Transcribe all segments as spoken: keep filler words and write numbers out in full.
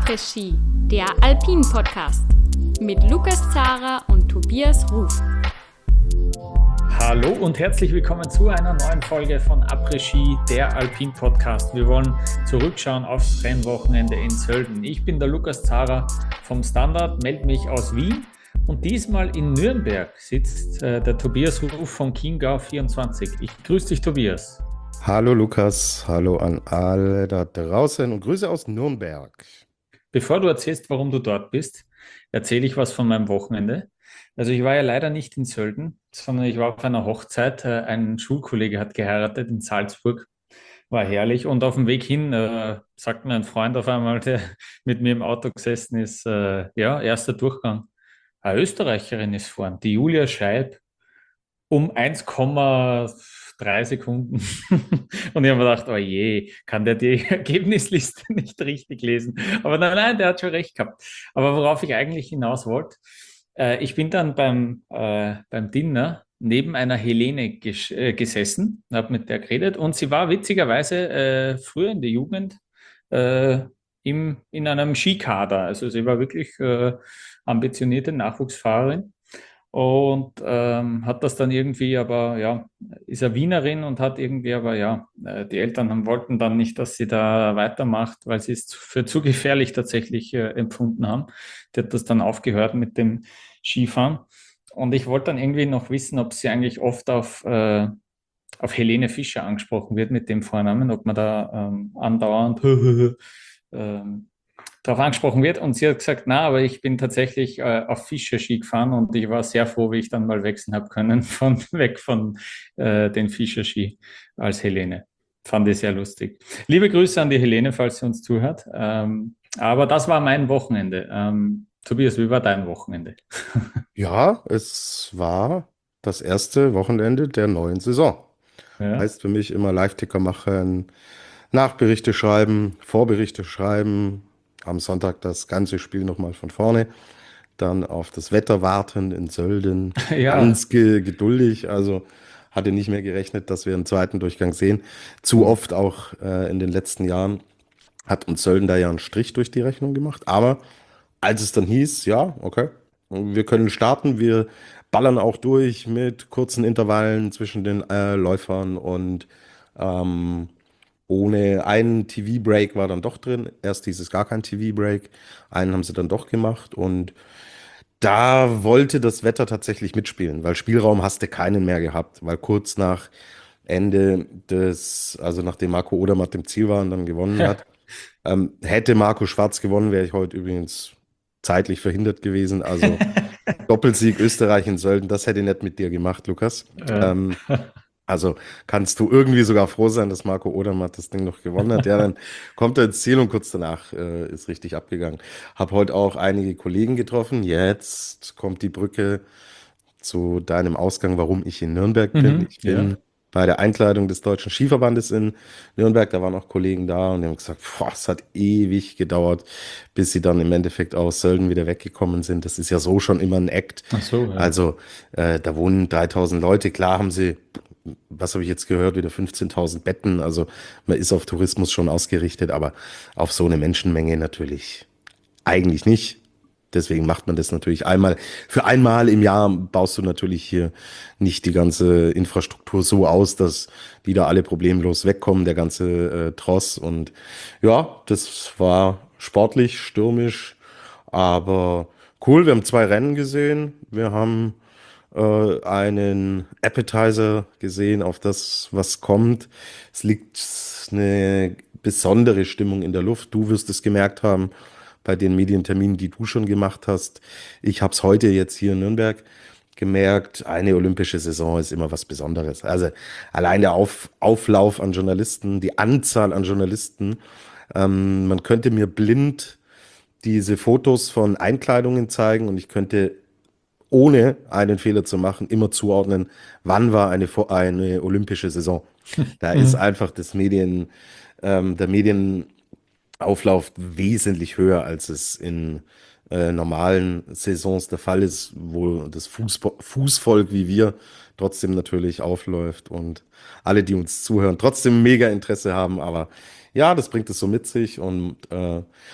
Après-Ski, der Alpin-Podcast mit Lukas Zara und Tobias Ruf. Hallo und herzlich willkommen zu einer neuen Folge von Après-Ski, der Alpin-Podcast. Wir wollen zurückschauen aufs Rennwochenende in Sölden. Ich bin der Lukas Zara vom Standard, melde mich aus Wien und diesmal in Nürnberg sitzt äh, der Tobias Ruf von Chiemgau vierundzwanzig. Ich grüße dich, Tobias. Hallo Lukas, hallo an alle da draußen und Grüße aus Nürnberg. Bevor du erzählst, warum du dort bist, erzähle ich was von meinem Wochenende. Also ich war ja leider nicht in Sölden, sondern ich war auf einer Hochzeit. Äh, Ein Schulkollege hat geheiratet in Salzburg, war herrlich. Und auf dem Weg hin äh, sagt mir ein Freund auf einmal, der mit mir im Auto gesessen ist, äh, ja, erster Durchgang. Eine Österreicherin ist vorn, die Julia Scheib, um eins Komma drei Sekunden. Und ich habe mir gedacht, oh je, kann der die Ergebnisliste nicht richtig lesen? Aber nein, nein, der hat schon recht gehabt. Aber worauf ich eigentlich hinaus wollte, äh, ich bin dann beim, äh, beim Dinner neben einer Helene ges äh, gesessen, habe mit der geredet und sie war witzigerweise äh, früher in der Jugend äh, im, in einem Skikader. Also sie war wirklich äh, ambitionierte Nachwuchsfahrerin. Und ähm, hat das dann irgendwie, aber ja, ist eine Wienerin und hat irgendwie, aber ja, äh, die Eltern haben, wollten dann nicht, dass sie da weitermacht, weil sie es zu- für zu gefährlich tatsächlich äh, empfunden haben. Die hat das dann aufgehört mit dem Skifahren. Und ich wollte dann irgendwie noch wissen, ob sie eigentlich oft auf, äh, auf Helene Fischer angesprochen wird mit dem Vornamen, ob man da ähm, andauernd ähm, darauf angesprochen wird. Und sie hat gesagt, na, aber ich bin tatsächlich äh, auf Fischer-Ski gefahren und ich war sehr froh, wie ich dann mal wechseln habe können, von weg von äh, den Fischer-Ski als Helene. Fand ich sehr lustig. Liebe Grüße an die Helene, falls sie uns zuhört. Ähm, aber das war mein Wochenende. Ähm, Tobias, wie war dein Wochenende? Ja, es war das erste Wochenende der neuen Saison. Ja. Heißt für mich immer Live-Ticker machen, Nachberichte schreiben, Vorberichte schreiben, am Sonntag das ganze Spiel nochmal von vorne, dann auf das Wetter warten in Sölden, Ja. ganz ge geduldig, also hatte nicht mehr gerechnet, dass wir einen zweiten Durchgang sehen. Zu oft auch äh, in den letzten Jahren hat uns Sölden da ja einen Strich durch die Rechnung gemacht, aber als es dann hieß, ja, okay, wir können starten, wir ballern auch durch mit kurzen Intervallen zwischen den äh, Läufern und ähm, ohne einen T V-Break war dann doch drin. Erst hieß es gar kein T V-Break, einen haben sie dann doch gemacht und da wollte das Wetter tatsächlich mitspielen, weil Spielraum hast du keinen mehr gehabt, weil kurz nach Ende des, also nachdem Marco Odermatt im Ziel war und dann gewonnen hat, ähm, hätte Marco Schwarz gewonnen, wäre ich heute übrigens zeitlich verhindert gewesen. Also Doppelsieg Österreich in Sölden, das hätte ich nicht mit dir gemacht, Lukas. Ja. Ähm, also kannst du irgendwie sogar froh sein, dass Marco Odermatt das Ding noch gewonnen hat. Ja, dann kommt er ins Ziel und kurz danach äh, ist richtig abgegangen. Hab heute auch einige Kollegen getroffen. Jetzt kommt die Brücke zu deinem Ausgang, warum ich in Nürnberg bin. Mhm. Ich Ja. bin bei der Einkleidung des Deutschen Skiverbandes in Nürnberg, da waren auch Kollegen da und die haben gesagt, boah, es hat ewig gedauert, bis sie dann im Endeffekt aus Sölden wieder weggekommen sind. Das ist ja so schon immer ein Act. Ach so, ja. Also äh, da wohnen dreitausend Leute. Klar haben sie, was habe ich jetzt gehört, wieder fünfzehntausend Betten. Also man ist auf Tourismus schon ausgerichtet, aber auf so eine Menschenmenge natürlich eigentlich nicht. Deswegen macht man das natürlich einmal. Für einmal im Jahr baust du natürlich hier nicht die ganze Infrastruktur so aus, dass die da alle problemlos wegkommen, der ganze äh, Tross. Und ja, das war sportlich, stürmisch, aber cool. Wir haben zwei Rennen gesehen. Wir haben äh, einen Appetizer gesehen auf das, was kommt. Es liegt eine besondere Stimmung in der Luft. Du wirst es gemerkt haben bei den Medienterminen, die du schon gemacht hast. Ich habe es heute jetzt hier in Nürnberg gemerkt. Eine olympische Saison ist immer was Besonderes. Also allein der Auf, Auflauf an Journalisten, die Anzahl an Journalisten. Ähm, man könnte mir blind diese Fotos von Einkleidungen zeigen und ich könnte ohne einen Fehler zu machen, immer zuordnen, wann war eine, eine olympische Saison. Da ist Mhm. einfach das Medien, ähm, der Medienauflauf wesentlich höher, als es in äh, normalen Saisons der Fall ist, wo das Fußbo Fußvolk wie wir trotzdem natürlich aufläuft und alle, die uns zuhören, trotzdem mega Interesse haben. Aber ja, das bringt es so mit sich und äh,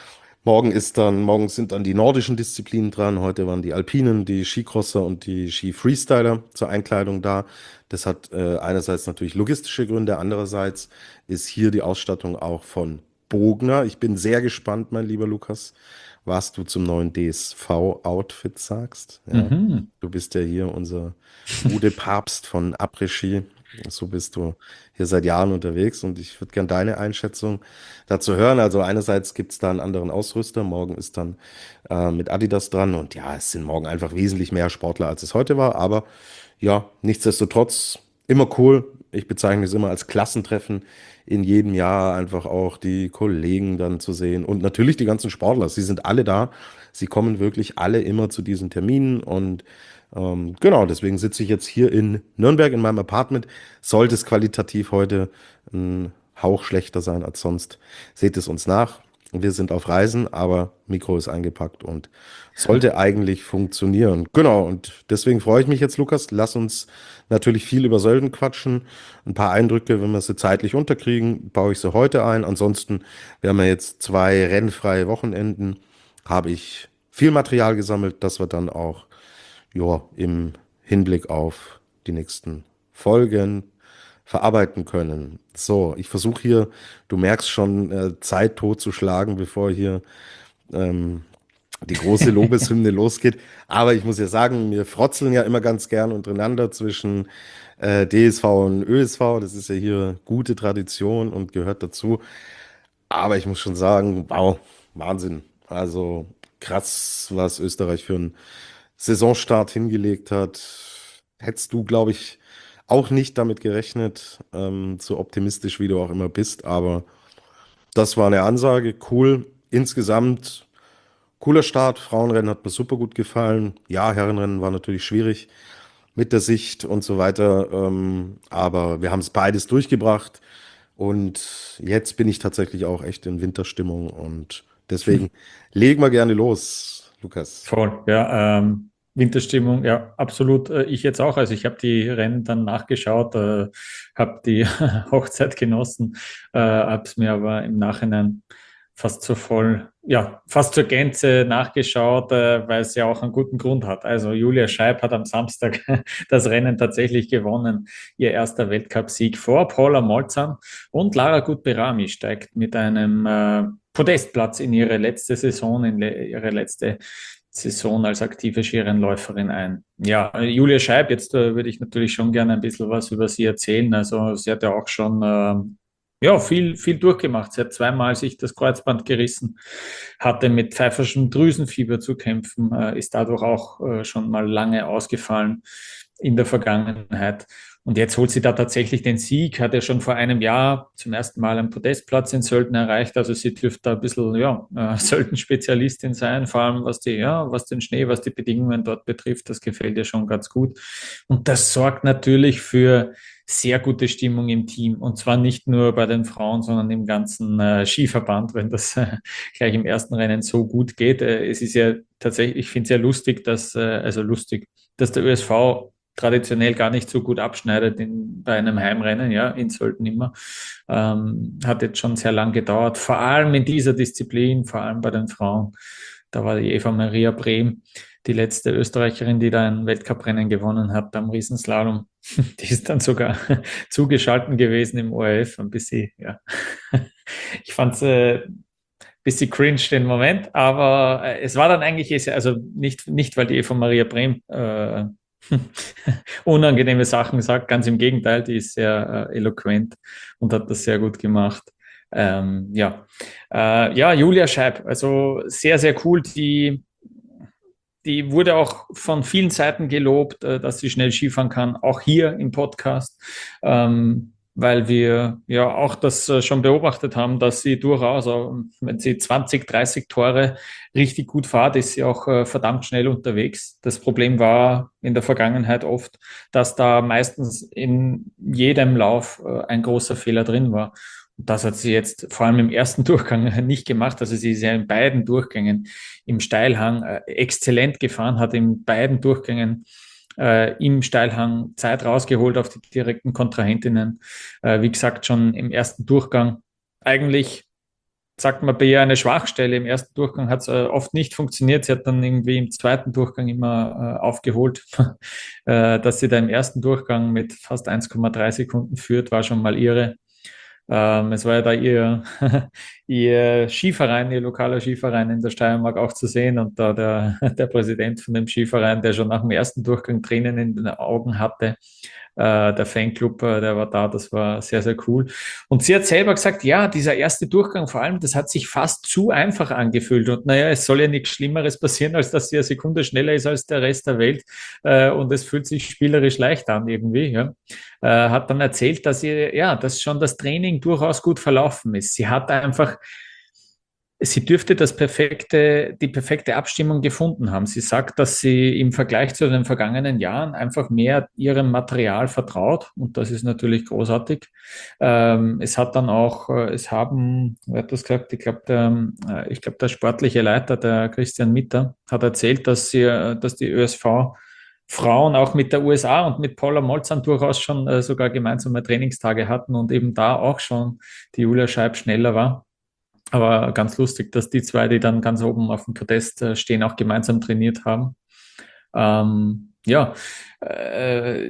Morgen ist dann, morgen sind dann die nordischen Disziplinen dran. Heute waren die Alpinen, die Skicrosser und die Ski-Freestyler zur Einkleidung da. Das hat äh, einerseits natürlich logistische Gründe, andererseits ist hier die Ausstattung auch von Bogner. Ich bin sehr gespannt, mein lieber Lukas, was du zum neuen D S V-Outfit sagst. Ja, Mhm. du bist ja hier unser Modepapst von Après-Ski. So bist du hier seit Jahren unterwegs und ich würde gerne deine Einschätzung dazu hören. Also einerseits gibt es da einen anderen Ausrüster. Morgen ist dann äh, mit Adidas dran und ja, es sind morgen einfach wesentlich mehr Sportler, als es heute war. Aber ja, nichtsdestotrotz immer cool. Ich bezeichne es immer als Klassentreffen in jedem Jahr, einfach auch die Kollegen dann zu sehen und natürlich die ganzen Sportler. Sie sind alle da. Sie kommen wirklich alle immer zu diesen Terminen und ähm, genau, deswegen sitze ich jetzt hier in Nürnberg in meinem Apartment. Sollte es qualitativ heute ein Hauch schlechter sein als sonst, seht es uns nach. Wir sind auf Reisen, aber Mikro ist eingepackt und sollte eigentlich funktionieren. Genau, und deswegen freue ich mich jetzt, Lukas. Lass uns natürlich viel über Sölden quatschen. Ein paar Eindrücke, wenn wir sie zeitlich unterkriegen, baue ich sie heute ein. Ansonsten, wir haben ja jetzt zwei rennfreie Wochenenden, habe ich viel Material gesammelt, das wir dann auch ja, im Hinblick auf die nächsten Folgen verarbeiten können. So, ich versuche hier, du merkst schon, äh, Zeit totzuschlagen, bevor hier ähm, die große Lobeshymne losgeht. Aber ich muss ja sagen, wir frotzeln ja immer ganz gern untereinander zwischen äh, D S V und Ö S V. Das ist ja hier gute Tradition und gehört dazu. Aber ich muss schon sagen, wow, Wahnsinn. Also krass, was Österreich für einen Saisonstart hingelegt hat. Hättest du, glaube ich, auch nicht damit gerechnet, ähm, so optimistisch wie du auch immer bist. Aber das war eine Ansage, cool. Insgesamt cooler Start. Frauenrennen hat mir super gut gefallen. Ja, Herrenrennen war natürlich schwierig mit der Sicht und so weiter. Ähm, aber wir haben es beides durchgebracht. Und jetzt bin ich tatsächlich auch echt in Winterstimmung. Und deswegen legen wir gerne los, Lukas. Voll, ja. Ähm, Winterstimmung, ja, absolut. Äh, ich jetzt auch. Also ich habe die Rennen dann nachgeschaut, äh, habe die Hochzeit genossen, äh, habe es mir aber im Nachhinein fast zur voll, ja, fast zur Gänze nachgeschaut, äh, weil es ja auch einen guten Grund hat. Also Julia Scheib hat am Samstag das Rennen tatsächlich gewonnen. Ihr erster Weltcupsieg vor Paula Molzan und Lara Gutberami steigt mit einem äh, Podestplatz in ihre letzte Saison, in le ihre letzte Saison als aktive Skirennläuferin ein. Ja, Julia Scheib, jetzt äh, würde ich natürlich schon gerne ein bisschen was über sie erzählen. Also sie hat ja auch schon ähm, ja, viel, viel durchgemacht. Sie hat zweimal sich das Kreuzband gerissen, hatte mit pfeiferschem Drüsenfieber zu kämpfen, äh, ist dadurch auch äh, schon mal lange ausgefallen in der Vergangenheit. Und jetzt holt sie da tatsächlich den Sieg, hat ja schon vor einem Jahr zum ersten Mal einen Podestplatz in Sölden erreicht. Also sie dürfte da ein bisschen, ja, äh, Sölden-Spezialistin sein, vor allem was die, ja, was den Schnee, was die Bedingungen dort betrifft. Das gefällt ihr schon ganz gut. Und das sorgt natürlich für sehr gute Stimmung im Team. Und zwar nicht nur bei den Frauen, sondern im ganzen äh, Skiverband, wenn das äh, gleich im ersten Rennen so gut geht. Äh, es ist ja tatsächlich, ich finde es ja lustig, dass, äh, also lustig, dass der Ö S V traditionell gar nicht so gut abschneidet in, bei einem Heimrennen, ja, in Sölden immer. Ähm, hat jetzt schon sehr lang gedauert, vor allem in dieser Disziplin, vor allem bei den Frauen. Da war die Eva Maria Brehm, die letzte Österreicherin, die da ein Weltcuprennen gewonnen hat beim Riesenslalom. Die ist dann sogar zugeschalten gewesen im O R F, ein bisschen, ja. Ich fand es äh, ein bisschen cringe den Moment, aber äh, es war dann eigentlich, also nicht, nicht weil die Eva Maria Brehm äh, unangenehme Sachen sagt, ganz im Gegenteil, die ist sehr äh, eloquent und hat das sehr gut gemacht. Ähm, ja. Äh, ja, Julia Scheib, also sehr, sehr cool. Die, die wurde auch von vielen Seiten gelobt, äh, dass sie schnell Skifahren kann, auch hier im Podcast, ähm, weil wir ja auch das äh, schon beobachtet haben, dass sie durchaus, äh, wenn sie zwanzig, dreißig Tore richtig gut fährt, ist sie auch äh, verdammt schnell unterwegs. Das Problem war in der Vergangenheit oft, dass da meistens in jedem Lauf äh, ein großer Fehler drin war. Und das hat sie jetzt vor allem im ersten Durchgang nicht gemacht. Also sie ist ja in beiden Durchgängen im Steilhang äh, exzellent gefahren, hat in beiden Durchgängen äh, im Steilhang Zeit rausgeholt auf die direkten Kontrahentinnen. Äh, wie gesagt, schon im ersten Durchgang eigentlich sagt man bei ihr eine Schwachstelle. Im ersten Durchgang hat es äh, oft nicht funktioniert. Sie hat dann irgendwie im zweiten Durchgang immer äh, aufgeholt. äh, dass sie da im ersten Durchgang mit fast eins Komma drei Sekunden führt, war schon mal irre. Ähm, es war ja da ihr, ihr Skiverein, ihr lokaler Skiverein in der Steiermark auch zu sehen und da der, der Präsident von dem Skiverein, der schon nach dem ersten Durchgang Tränen in den Augen hatte, äh, der Fanclub, äh, der war da, das war sehr, sehr cool. Und sie hat selber gesagt, ja, dieser erste Durchgang vor allem, das hat sich fast zu einfach angefühlt und naja, es soll ja nichts Schlimmeres passieren, als dass sie eine Sekunde schneller ist als der Rest der Welt äh, und es fühlt sich spielerisch leicht an irgendwie, ja. Äh, hat dann erzählt, dass ihr, ja, dass schon das Training durchaus gut verlaufen ist. Sie hat einfach, sie dürfte das perfekte, die perfekte Abstimmung gefunden haben. Sie sagt, dass sie im Vergleich zu den vergangenen Jahren einfach mehr ihrem Material vertraut und das ist natürlich großartig. Ähm, es hat dann auch, äh, es haben, wer hat das gesagt? Ich glaube, der, äh, ich glaube, der sportliche Leiter, der Christian Mitter, hat erzählt, dass sie, äh, dass die Ö S V Frauen auch mit der U S A und mit Paula Molzan durchaus schon äh, sogar gemeinsame Trainingstage hatten und eben da auch schon die Julia Scheib schneller war. Aber ganz lustig, dass die zwei, die dann ganz oben auf dem Podest äh, stehen, auch gemeinsam trainiert haben. Ähm, ja, äh,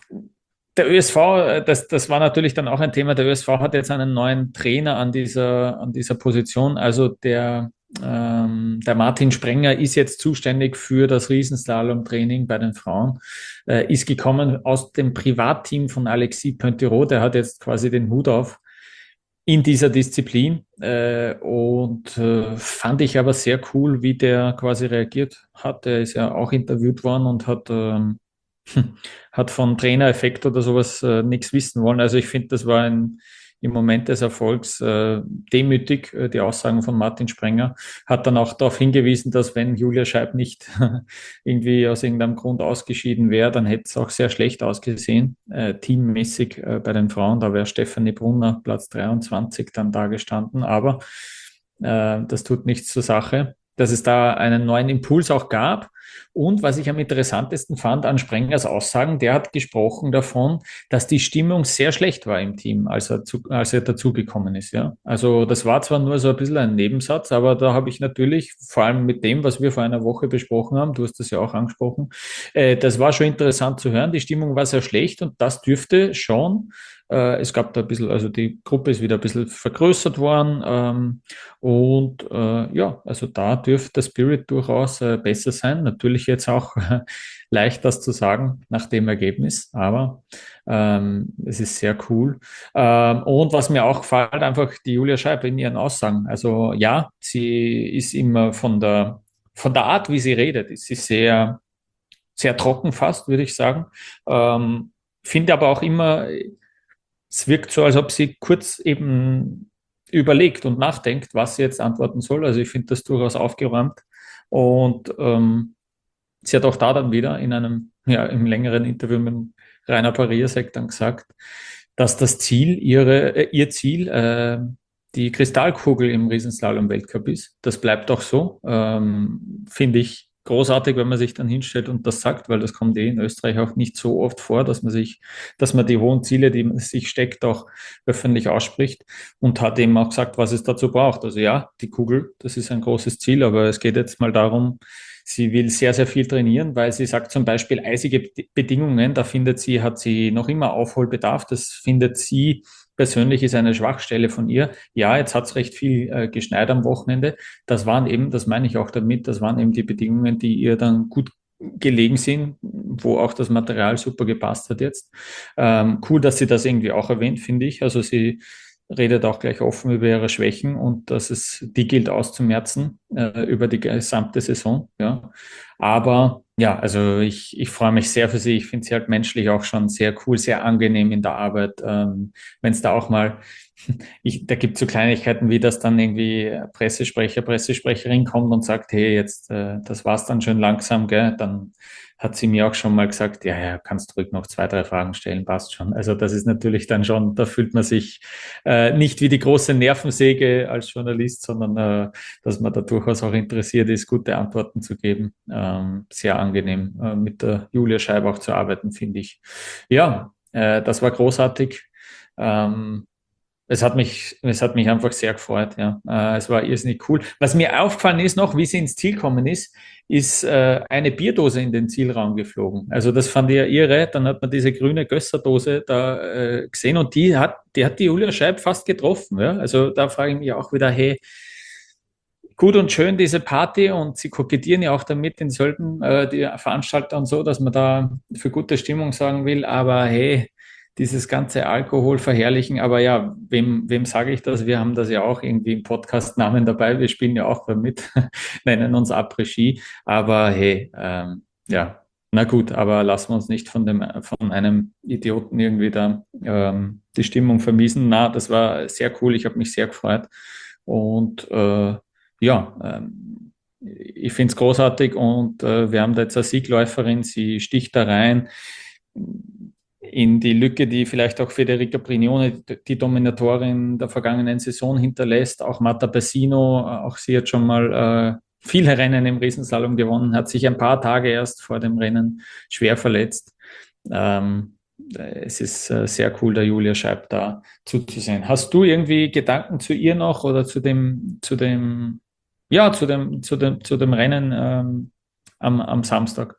der Ö S V, äh, das, das war natürlich dann auch ein Thema. Der Ö S V hat jetzt einen neuen Trainer an dieser, an dieser Position. Also der, ähm, der Martin Sprenger ist jetzt zuständig für das Riesenslalom-Training bei den Frauen. Äh, ist gekommen aus dem Privatteam von Alexis Pointerot. Der hat jetzt quasi den Hut auf in dieser Disziplin äh, und äh, fand ich aber sehr cool, wie der quasi reagiert hat. Er ist ja auch interviewt worden und hat, ähm, hat von Trainereffekt oder sowas äh, nichts wissen wollen. Also ich finde, das war ein, im Moment des Erfolgs äh, demütig, äh, die Aussagen von Martin Sprenger. Hat dann auch darauf hingewiesen, dass wenn Julia Scheib nicht irgendwie aus irgendeinem Grund ausgeschieden wäre, dann hätte es auch sehr schlecht ausgesehen, äh, teammäßig äh, bei den Frauen. Da wäre Stefanie Brunner Platz dreiundzwanzig dann da gestanden. Aber äh, das tut nichts zur Sache, dass es da einen neuen Impuls auch gab. Und was ich am interessantesten fand an Sprengers Aussagen, der hat gesprochen davon, dass die Stimmung sehr schlecht war im Team, als er, zu, als er dazugekommen ist. Ja? Also das war zwar nur so ein bisschen ein Nebensatz, aber da habe ich natürlich, vor allem mit dem, was wir vor einer Woche besprochen haben, du hast das ja auch angesprochen, äh, das war schon interessant zu hören. Die Stimmung war sehr schlecht und das dürfte schon, äh, es gab da ein bisschen, also die Gruppe ist wieder ein bisschen vergrößert worden ähm, und äh, ja, also da dürfte der Spirit durchaus äh, besser sein. Natürlich jetzt auch äh, leicht, das zu sagen nach dem Ergebnis, aber ähm, es ist sehr cool. Ähm, und was mir auch gefällt, einfach die Julia Scheib in ihren Aussagen. Also ja, sie ist immer von der, von der Art, wie sie redet, ist sie sehr, sehr trocken fast, würde ich sagen. Ähm, finde aber auch immer, es wirkt so, als ob sie kurz eben überlegt und nachdenkt, was sie jetzt antworten soll. Also ich finde das durchaus aufgeräumt. Und ähm, sie hat auch da dann wieder in einem, ja, im längeren Interview mit Rainer Pariasek dann gesagt, dass das Ziel, ihre, äh, ihr Ziel, äh, die Kristallkugel im Riesenslalom-Weltcup ist. Das bleibt auch so. Ähm, finde ich großartig, wenn man sich dann hinstellt und das sagt, weil das kommt eh in Österreich auch nicht so oft vor, dass man sich, dass man die hohen Ziele, die man sich steckt, auch öffentlich ausspricht und hat eben auch gesagt, was es dazu braucht. Also ja, die Kugel, das ist ein großes Ziel, aber es geht jetzt mal darum, sie will sehr, sehr viel trainieren, weil sie sagt zum Beispiel eisige Bedingungen, da findet sie, hat sie noch immer Aufholbedarf. Das findet sie persönlich ist eine Schwachstelle von ihr. Ja, jetzt hat es recht viel äh, geschneit am Wochenende. Das waren eben, das meine ich auch damit, das waren eben die Bedingungen, die ihr dann gut gelegen sind, wo auch das Material super gepasst hat jetzt. Ähm, cool, dass sie das irgendwie auch erwähnt, finde ich. Also sie redet auch gleich offen über ihre Schwächen und dass es die gilt auszumerzen äh, über die gesamte Saison. Ja. Aber ja, also ich, ich freue mich sehr für sie. Ich finde sie halt menschlich auch schon sehr cool, sehr angenehm in der Arbeit. Ähm, wenn es da auch mal, ich, da gibt es so Kleinigkeiten, wie dass dann irgendwie Pressesprecher, Pressesprecherin kommt und sagt, hey, jetzt, äh, das war's dann schön langsam, gell? Dann hat sie mir auch schon mal gesagt, ja, ja, kannst ruhig noch zwei, drei Fragen stellen, passt schon. Also das ist natürlich dann schon, da fühlt man sich äh, nicht wie die große Nervensäge als Journalist, sondern äh, dass man da durchaus auch interessiert ist, gute Antworten zu geben. Ähm, sehr angenehm, äh, mit der Julia Scheib auch zu arbeiten, finde ich. Ja, äh, das war großartig. Ähm, es hat mich, es hat mich einfach sehr gefreut, ja. Äh, es war irrsinnig cool. Was mir aufgefallen ist noch, wie sie ins Ziel gekommen ist, ist äh, eine Bierdose in den Zielraum geflogen. Also das fand ich ja irre. Dann hat man diese grüne Gösserdose da äh, gesehen und die hat, die hat die Julia Scheib fast getroffen. Ja? Also da frage ich mich auch wieder, hey, gut und schön diese Party und sie kokettieren ja auch damit in Sölden, äh, die Veranstalter und so, dass man da für gute Stimmung sorgen will, aber hey, dieses ganze Alkohol verherrlichen, aber ja, wem, wem sage ich das? Wir haben das ja auch irgendwie im Podcast-Namen dabei, wir spielen ja auch damit, nennen uns Après-Ski, aber hey, ähm, ja, na gut, aber lassen wir uns nicht von dem, von einem Idioten irgendwie da ähm, die Stimmung vermiesen. Na, das war sehr cool, ich habe mich sehr gefreut und äh, ja, ähm, ich finde es großartig und äh, wir haben da jetzt eine Siegläuferin, sie sticht da rein in die Lücke, die vielleicht auch Federica Brignone, die Dominatorin der vergangenen Saison hinterlässt. Auch Marta Persino, auch sie hat schon mal äh, viele Rennen im Riesenslalom gewonnen, hat sich ein paar Tage erst vor dem Rennen schwer verletzt. Ähm, es ist äh, sehr cool, der Julia Scheib da zuzusehen. Hast du irgendwie Gedanken zu ihr noch oder zu dem, zu dem, ja, zu dem, zu dem, zu dem Rennen ähm, am, am Samstag?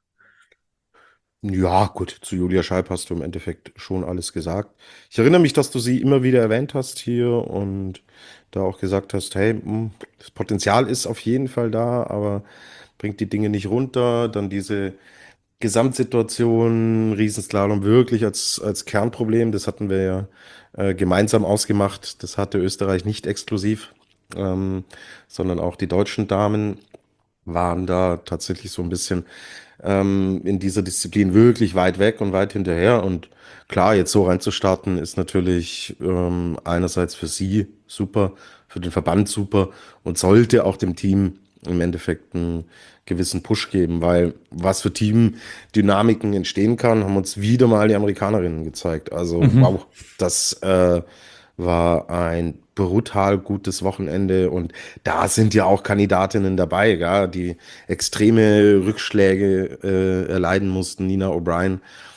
Ja, gut, zu Julia Scheib hast du im Endeffekt schon alles gesagt. Ich erinnere mich, dass du sie immer wieder erwähnt hast hier und da auch gesagt hast, hey, mh, das Potenzial ist auf jeden Fall da, aber bringt die Dinge nicht runter. Dann diese Gesamtsituation, Riesenslalom wirklich als, als Kernproblem, das hatten wir ja äh, gemeinsam ausgemacht. Das hatte Österreich nicht exklusiv, ähm, sondern auch die deutschen Damen waren da tatsächlich so ein bisschen ähm, in dieser Disziplin wirklich weit weg und weit hinterher. Und klar, jetzt so reinzustarten, ist natürlich ähm, einerseits für sie super, für den Verband super und sollte auch dem Team im Endeffekt einen gewissen Push geben, weil was für Teamdynamiken entstehen kann, haben uns wieder mal die Amerikanerinnen gezeigt. Also Mhm. wow, das äh, war ein brutal gutes Wochenende und da sind ja auch Kandidatinnen dabei, ja, die extreme Rückschläge äh, erleiden mussten. Nina O'Brien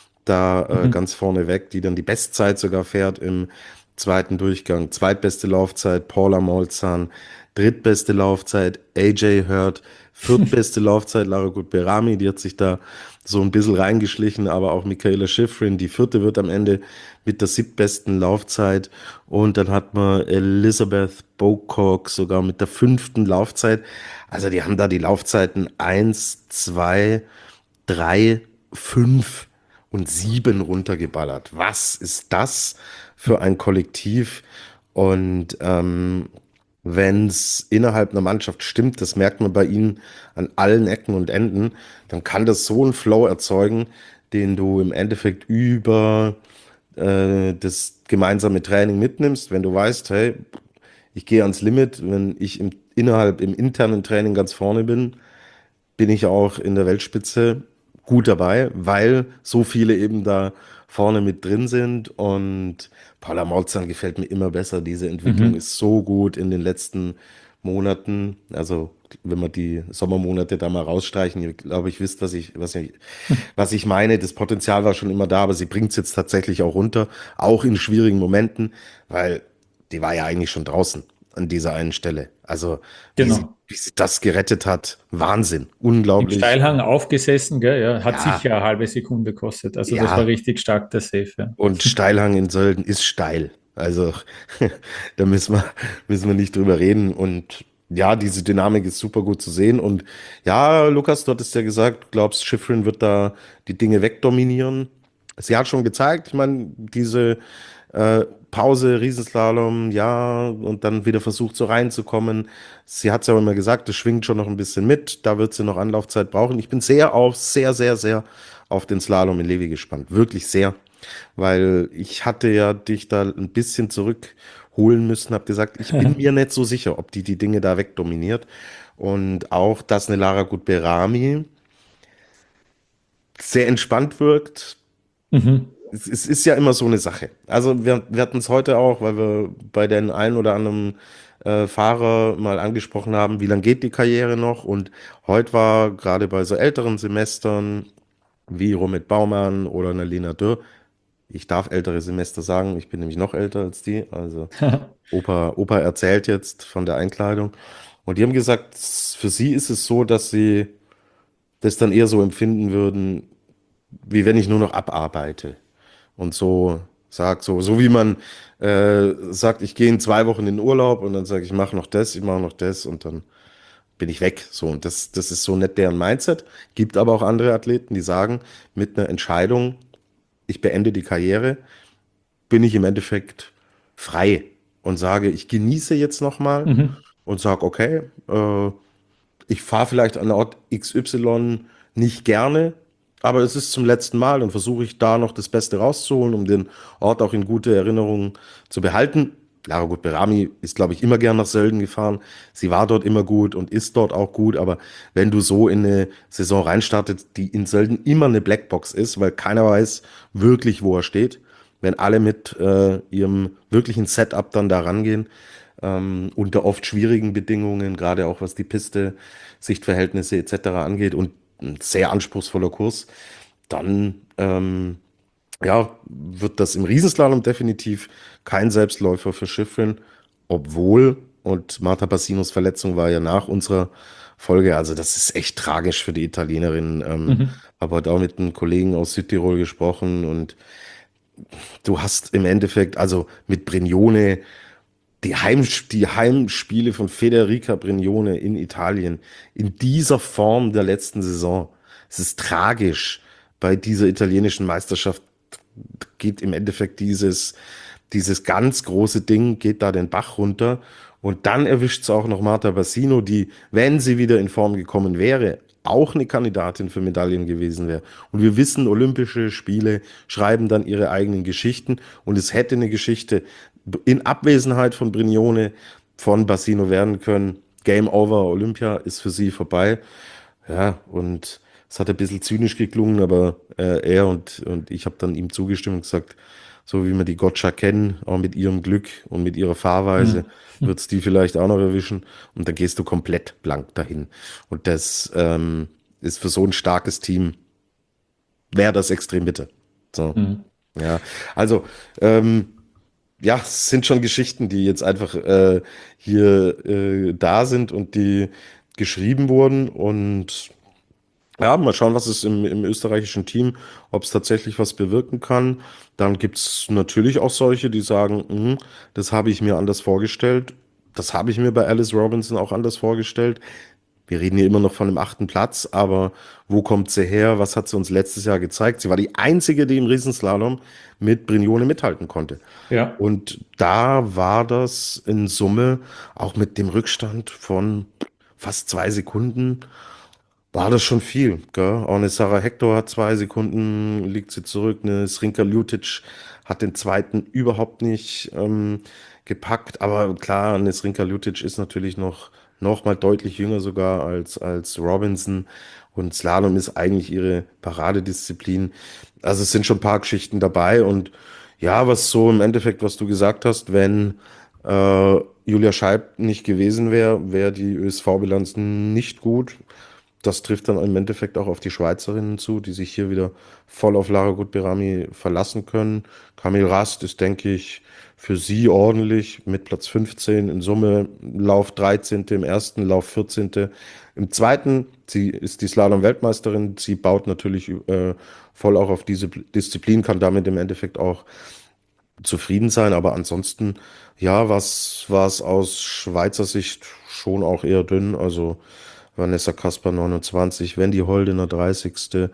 da äh, Mhm. ganz vorne weg, die dann die Bestzeit sogar fährt im zweiten Durchgang. Zweitbeste Laufzeit Paula Molzahn, drittbeste Laufzeit A J Hurd, viertbeste Laufzeit Lara Gut-Berami, die hat sich da so ein bisschen reingeschlichen, aber auch Michaela Schifrin, die vierte wird am Ende mit der siebtbesten Laufzeit und dann hat man Elizabeth Bocock sogar mit der fünften Laufzeit. Also die haben da die Laufzeiten eins, zwei, drei, fünf und sieben runtergeballert. Was ist das für ein Kollektiv? Und ähm, wenn es innerhalb einer Mannschaft stimmt, das merkt man bei ihnen an allen Ecken und Enden, dann kann das so einen Flow erzeugen, den du im Endeffekt über äh, das gemeinsame Training mitnimmst, wenn du weißt, hey, ich gehe ans Limit, wenn ich im, innerhalb im internen Training ganz vorne bin, bin ich auch in der Weltspitze gut dabei, weil so viele eben da vorne mit drin sind und Paula Molzahn gefällt mir immer besser. Diese Entwicklung Mhm. ist so gut in den letzten Monaten. Also wenn wir die Sommermonate da mal rausstreichen, ihr glaube ich wisst, was ich, was ich, was ich meine. Das Potenzial war schon immer da, aber sie bringt es jetzt tatsächlich auch runter, auch in schwierigen Momenten, weil die war ja eigentlich schon draußen an dieser einen Stelle. Also wie sie, Genau. wie sie das gerettet hat, Wahnsinn, Im unglaublich. Steilhang aufgesessen, gell? Ja, hat Ja, sicher eine halbe Sekunde gekostet. Also das war ja. richtig stark, der Safe, ja. Und Steilhang in Sölden ist steil. Also da müssen wir, müssen wir nicht drüber reden. Und ja, diese Dynamik ist super gut zu sehen. Und ja, Lukas, du hattest ja gesagt, glaubst, Schifrin wird da die Dinge wegdominieren. Sie hat schon gezeigt, ich meine, diese äh, Pause, Riesenslalom, ja, und dann wieder versucht so reinzukommen. Sie hat es ja auch immer gesagt, das schwingt schon noch ein bisschen mit. Da wird sie noch Anlaufzeit brauchen. Ich bin sehr auf, sehr, sehr, sehr auf den Slalom in Levi gespannt. Wirklich sehr. Weil ich hatte ja dich da ein bisschen zurückholen müssen, habe gesagt, ich bin mir nicht so sicher, ob die die Dinge da wegdominiert. Und auch, dass eine Lara Gut-Berami sehr entspannt wirkt. Mhm. Es, es ist ja immer so eine Sache. Also wir, wir hatten es heute auch, weil wir bei den einen oder anderen äh, Fahrer mal angesprochen haben, wie lange geht die Karriere noch? Und heute war gerade bei so älteren Semestern wie Romit Baumann oder eine Lena Dürr, Ich darf ältere Semester sagen, ich bin nämlich noch älter als die. Also Opa, Opa erzählt jetzt von der Einkleidung. Und die haben gesagt, für sie ist es so, dass sie das dann eher so empfinden würden, wie wenn ich nur noch abarbeite. Und so sagt, so, so wie man äh, sagt, ich gehe in zwei Wochen in den Urlaub und dann sage ich, ich mache noch das, ich mache noch das und dann bin ich weg. So, und das, das ist so nicht deren Mindset. Gibt aber auch andere Athleten, die sagen, mit einer Entscheidung, ich beende die Karriere, bin ich im Endeffekt frei und sage, ich genieße jetzt nochmal Mhm. und sage, okay, äh, ich fahre vielleicht an Ort X Y nicht gerne, aber es ist zum letzten Mal und versuche ich da noch das Beste rauszuholen, um den Ort auch in gute Erinnerungen zu behalten. Lara Gut-Berami ist, glaube ich, immer gern nach Sölden gefahren. Sie war dort immer gut und ist dort auch gut, aber wenn du so in eine Saison reinstartest, die in Sölden immer eine Blackbox ist, weil keiner weiß wirklich, wo er steht, wenn alle mit äh, ihrem wirklichen Setup dann da rangehen, ähm, unter oft schwierigen Bedingungen, gerade auch was die Piste, Sichtverhältnisse et cetera angeht und ein sehr anspruchsvoller Kurs, dann ähm, ja, wird das im Riesenslalom definitiv kein Selbstläufer für Schifrin, obwohl, und Marta Bassinos Verletzung war ja nach unserer Folge, also das ist echt tragisch für die Italienerin. Ähm, Mhm. habe heute auch mit einem Kollegen aus Südtirol gesprochen und du hast im Endeffekt, also mit Brignone, die, Heim, die Heimspiele von Federica Brignone in Italien in dieser Form der letzten Saison. Es ist tragisch. Bei dieser italienischen Meisterschaft geht im Endeffekt dieses, dieses ganz große Ding, geht da den Bach runter. Und dann erwischt es auch noch Marta Bassino, die, wenn sie wieder in Form gekommen wäre, auch eine Kandidatin für Medaillen gewesen wäre. Und wir wissen, Olympische Spiele schreiben dann ihre eigenen Geschichten. Und es hätte eine Geschichte in Abwesenheit von Brignone, von Bassino werden können. Game over, Olympia ist für sie vorbei. Ja, und es hat ein bisschen zynisch geklungen, aber äh, er und, und ich habe dann ihm zugestimmt und gesagt, so wie wir die Gotcha kennen, auch mit ihrem Glück und mit ihrer Fahrweise, Mhm. wird es die vielleicht auch noch erwischen und dann gehst du komplett blank dahin. Und das ähm, ist für so ein starkes Team, wäre das extrem bitter. So, Mhm. ja. Also, ähm, ja, es sind schon Geschichten, die jetzt einfach äh, hier äh, da sind und die geschrieben wurden und ja, mal schauen, was es im, im österreichischen Team, ob es tatsächlich was bewirken kann. Dann gibt es natürlich auch solche, die sagen, "Mhm, das habe ich mir anders vorgestellt. Das habe ich mir bei Alice Robinson auch anders vorgestellt. Wir reden hier immer noch von dem achten Platz, aber wo kommt sie her? Was hat sie uns letztes Jahr gezeigt? Sie war die einzige, die im Riesenslalom mit Brignone mithalten konnte. Ja. Und da war das in Summe auch mit dem Rückstand von fast zwei Sekunden war das schon viel, gell? Auch eine Sarah Hector hat zwei Sekunden, liegt sie zurück. Eine Srinka Ljutic hat den zweiten überhaupt nicht ähm, gepackt. Aber klar, eine Srinka Ljutic ist natürlich noch, noch mal deutlich jünger sogar als, als Robinson. Und Slalom ist eigentlich ihre Paradedisziplin. Also es sind schon ein paar Geschichten dabei. Und ja, was so im Endeffekt, was du gesagt hast, wenn äh, Julia Scheib nicht gewesen wäre, wäre die Ö S V-Bilanz nicht gut. Das trifft dann im Endeffekt auch auf die Schweizerinnen zu, die sich hier wieder voll auf Lara Gut-Berami verlassen können. Camille Rast ist, denke ich, für sie ordentlich mit Platz fünfzehn in Summe, Lauf dreizehnte im ersten, Lauf vierzehnte im zweiten. Sie ist die Slalom-Weltmeisterin. Sie baut natürlich äh, voll auch auf diese Disziplin, kann damit im Endeffekt auch zufrieden sein. Aber ansonsten, ja, was war es aus Schweizer Sicht schon auch eher dünn. Also Vanessa Kasper neunundzwanzig, Wendy Holdener dreißigste.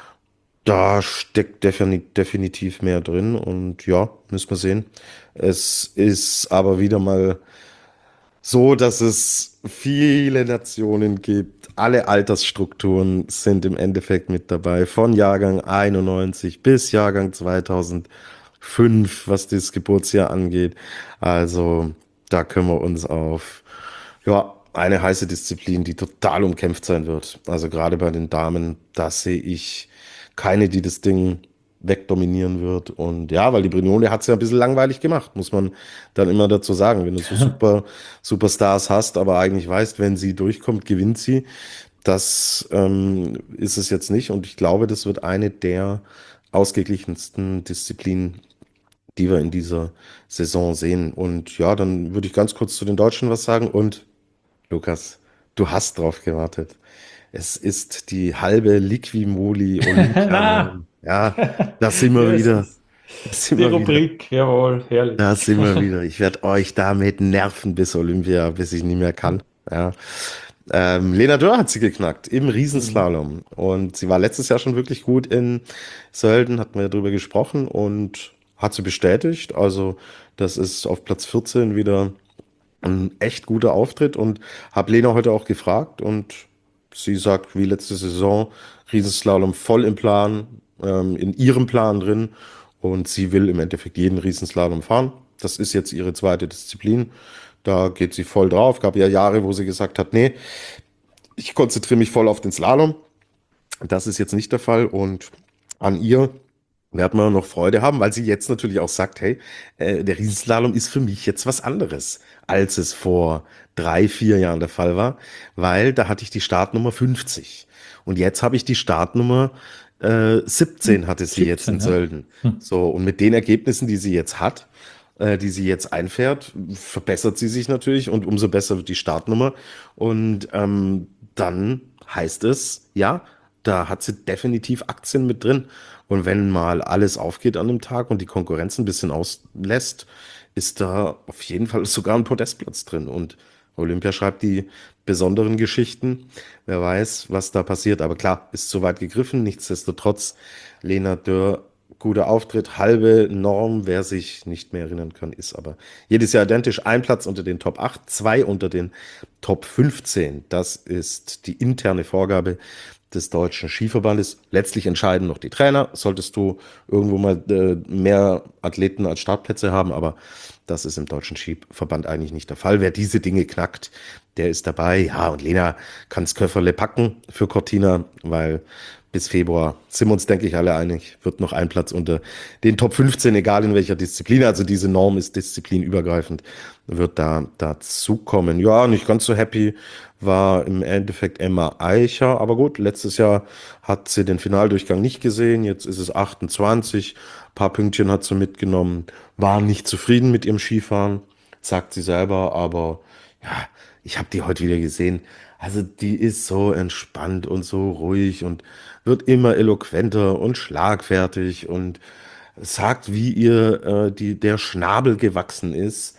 Da steckt defini definitiv mehr drin und ja, müssen wir sehen. Es ist aber wieder mal so, dass es viele Nationen gibt. Alle Altersstrukturen sind im Endeffekt mit dabei, von Jahrgang einundneunzig bis Jahrgang zweitausendfünf, was das Geburtsjahr angeht. Also da können wir uns auf ja, eine heiße Disziplin, die total umkämpft sein wird. Also gerade bei den Damen, da sehe ich keine, die das Ding wegdominieren wird. Und ja, weil die Brignone hat es ja ein bisschen langweilig gemacht, muss man dann immer dazu sagen. Wenn du so super Superstars hast, aber eigentlich weißt, wenn sie durchkommt, gewinnt sie. Das ähm, ist es jetzt nicht. Und ich glaube, das wird eine der ausgeglichensten Disziplinen, die wir in dieser Saison sehen. Und ja, dann würde ich ganz kurz zu den Deutschen was sagen. Und Lukas, du hast drauf gewartet. Es ist die halbe Liquimoli Na, Olympianorm. Ja, da sind wir ja, es wieder. ist Da sind die wir wieder. Rubrik, jawohl, herrlich. Da sind wir wieder. Ich werde euch damit nerven bis Olympia, bis ich nicht mehr kann. Ja. Ähm, Lena Dürr hat sie geknackt im Mhm. Riesenslalom. Und sie war letztes Jahr schon wirklich gut in Sölden, hatten wir ja drüber gesprochen und hat sie bestätigt. Also, das ist auf Platz vierzehn wieder ein echt guter Auftritt und habe Lena heute auch gefragt und sie sagt, wie letzte Saison, Riesenslalom voll im Plan, ähm, in ihrem Plan drin und sie will im Endeffekt jeden Riesenslalom fahren. Das ist jetzt ihre zweite Disziplin. Da geht sie voll drauf. Gab ja Jahre, wo sie gesagt hat, nee, ich konzentriere mich voll auf den Slalom. Das ist jetzt nicht der Fall und an ihr werden wir noch Freude haben, weil sie jetzt natürlich auch sagt, hey, äh, der Riesenslalom ist für mich jetzt was anderes, als es vor drei, vier Jahren der Fall war, weil da hatte ich die Startnummer fünfzig und jetzt habe ich die Startnummer äh, siebzehn hatte sie jetzt in siebzehn, ja. Sölden. Hm. So, und mit den Ergebnissen, die sie jetzt hat, äh, die sie jetzt einfährt, verbessert sie sich natürlich und umso besser wird die Startnummer. Und ähm, dann heißt es, ja, da hat sie definitiv Aktien mit drin. Und wenn mal alles aufgeht an dem Tag und die Konkurrenz ein bisschen auslässt, ist da auf jeden Fall sogar ein Podestplatz drin. Und Olympia schreibt die besonderen Geschichten. Wer weiß, was da passiert. Aber klar, ist zu weit gegriffen. Nichtsdestotrotz, Lena Dürr, guter Auftritt, halbe Norm. Wer sich nicht mehr erinnern kann, ist aber jedes Jahr identisch. Ein Platz unter den Top acht, zwei unter den Top fünfzehn. Das ist die interne Vorgabe des Deutschen Skiverbandes. Letztlich entscheiden noch die Trainer. Solltest du irgendwo mal äh, mehr Athleten als Startplätze haben, aber das ist im Deutschen Skiverband eigentlich nicht der Fall. Wer diese Dinge knackt, der ist dabei. Ja, und Lena kann's Köfferle packen für Cortina, weil bis Februar sind wir uns, denke ich, alle einig, wird noch ein Platz unter den Top fünfzehn, egal in welcher Disziplin. Also diese Norm ist disziplinübergreifend, wird da dazukommen. Ja, nicht ganz so happy war im Endeffekt Emma Eicher. Aber gut, letztes Jahr hat sie den Finaldurchgang nicht gesehen. Jetzt ist es achtundzwanzig. Ein paar Pünktchen hat sie mitgenommen. War nicht zufrieden mit ihrem Skifahren, sagt sie selber. Aber ja, ich habe die heute wieder gesehen. Also die ist so entspannt und so ruhig und wird immer eloquenter und schlagfertig und sagt, wie ihr äh, die, der Schnabel gewachsen ist.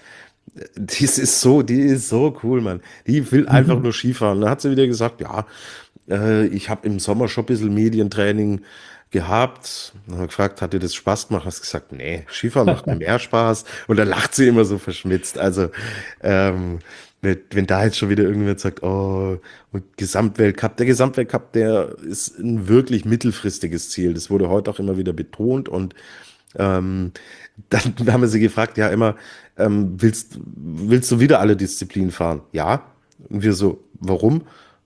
Das ist so, die ist so cool, Mann. Die will einfach nur Skifahren. Dann hat sie wieder gesagt, ja, äh, ich habe im Sommer schon ein bisschen Medientraining gehabt. Dann haben wir gefragt, hat dir das Spaß gemacht? Hast gesagt, nee, Skifahren macht mir mehr Spaß. Und dann lacht sie immer so verschmitzt. Also, ähm, wenn, wenn da jetzt schon wieder irgendjemand sagt, oh, und Gesamtweltcup, der Gesamtweltcup, der ist ein wirklich mittelfristiges Ziel. Das wurde heute auch immer wieder betont und ähm, dann haben wir sie gefragt, ja immer, ähm, willst, willst du wieder alle Disziplinen fahren? Ja. Und wir so, warum?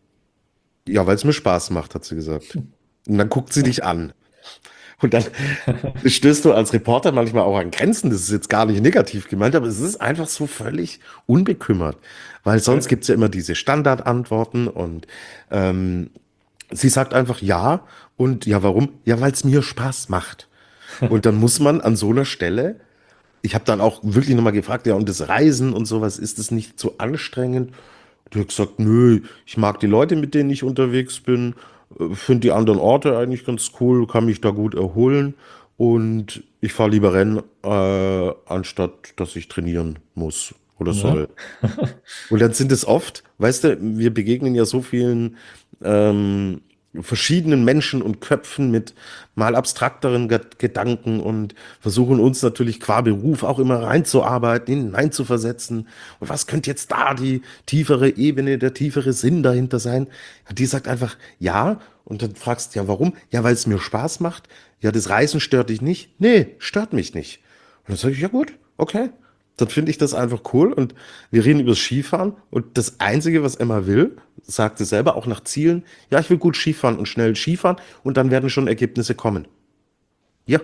Ja, weil es mir Spaß macht, hat sie gesagt. Und dann guckt sie dich an. Und dann stößt du als Reporter manchmal auch an Grenzen. Das ist jetzt gar nicht negativ gemeint, aber es ist einfach so völlig unbekümmert. Weil sonst Ja. gibt es ja immer diese Standardantworten und ähm, sie sagt einfach ja. Und ja, warum? Ja, weil es mir Spaß macht. Und dann muss man an so einer Stelle, ich habe dann auch wirklich nochmal gefragt, ja, und das Reisen und sowas, ist das nicht so anstrengend? Die hat gesagt, nö, ich mag die Leute, mit denen ich unterwegs bin, finde die anderen Orte eigentlich ganz cool, kann mich da gut erholen und ich fahre lieber Rennen, äh, anstatt dass ich trainieren muss oder Ja. soll. Und dann sind es oft, weißt du, wir begegnen ja so vielen ähm, verschiedenen Menschen und Köpfen mit mal abstrakteren Ge- Gedanken und versuchen uns natürlich qua Beruf auch immer reinzuarbeiten, hineinzuversetzen. Und was könnte jetzt da die tiefere Ebene, der tiefere Sinn dahinter sein? Ja, die sagt einfach ja. Und dann fragst du, ja, warum? Ja, weil es mir Spaß macht. Ja, das Reisen stört dich nicht? Nee, stört mich nicht. Und dann sage ich, ja gut, okay. Dann finde ich das einfach cool und wir reden über das Skifahren und das Einzige, was Emma will, sagt sie selber, auch nach Zielen, ja, ich will gut Skifahren und schnell Skifahren und dann werden schon Ergebnisse kommen. Ja,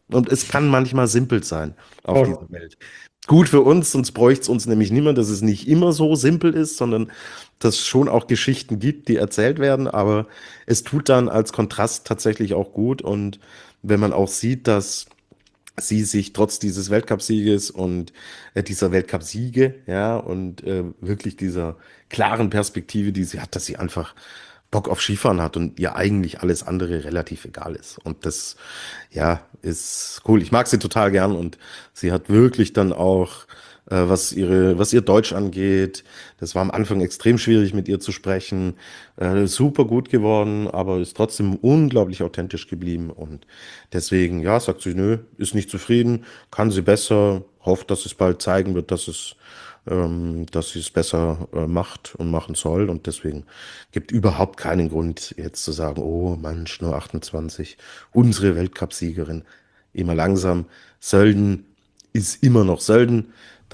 Und es kann manchmal simpel sein auf Voll. dieser Welt. Gut für uns, sonst bräuchte es uns nämlich niemand, dass es nicht immer so simpel ist, sondern dass es schon auch Geschichten gibt, die erzählt werden. Aber es tut dann als Kontrast tatsächlich auch gut. Und wenn man auch sieht, dass sie sich trotz dieses Weltcupsieges und äh, dieser Weltcupsiege, ja, und äh, wirklich dieser klaren Perspektive, die sie hat, dass sie einfach Bock auf Skifahren hat und ihr eigentlich alles andere relativ egal ist. Und das, ja, ist cool. Ich mag sie total gern und sie hat wirklich dann auch, äh, was ihre, was ihr Deutsch angeht, das war am Anfang extrem schwierig mit ihr zu sprechen, äh, super gut geworden, aber ist trotzdem unglaublich authentisch geblieben und deswegen, ja, sagt sie, nö, ist nicht zufrieden, kann sie besser, hofft, dass es bald zeigen wird, dass es ähm, dass sie es besser äh, macht und machen soll. Und deswegen gibt überhaupt keinen Grund, jetzt zu sagen, oh Mensch, nur achtundzwanzig, unsere Weltcupsiegerin. Immer langsam. Sölden ist immer noch Sölden.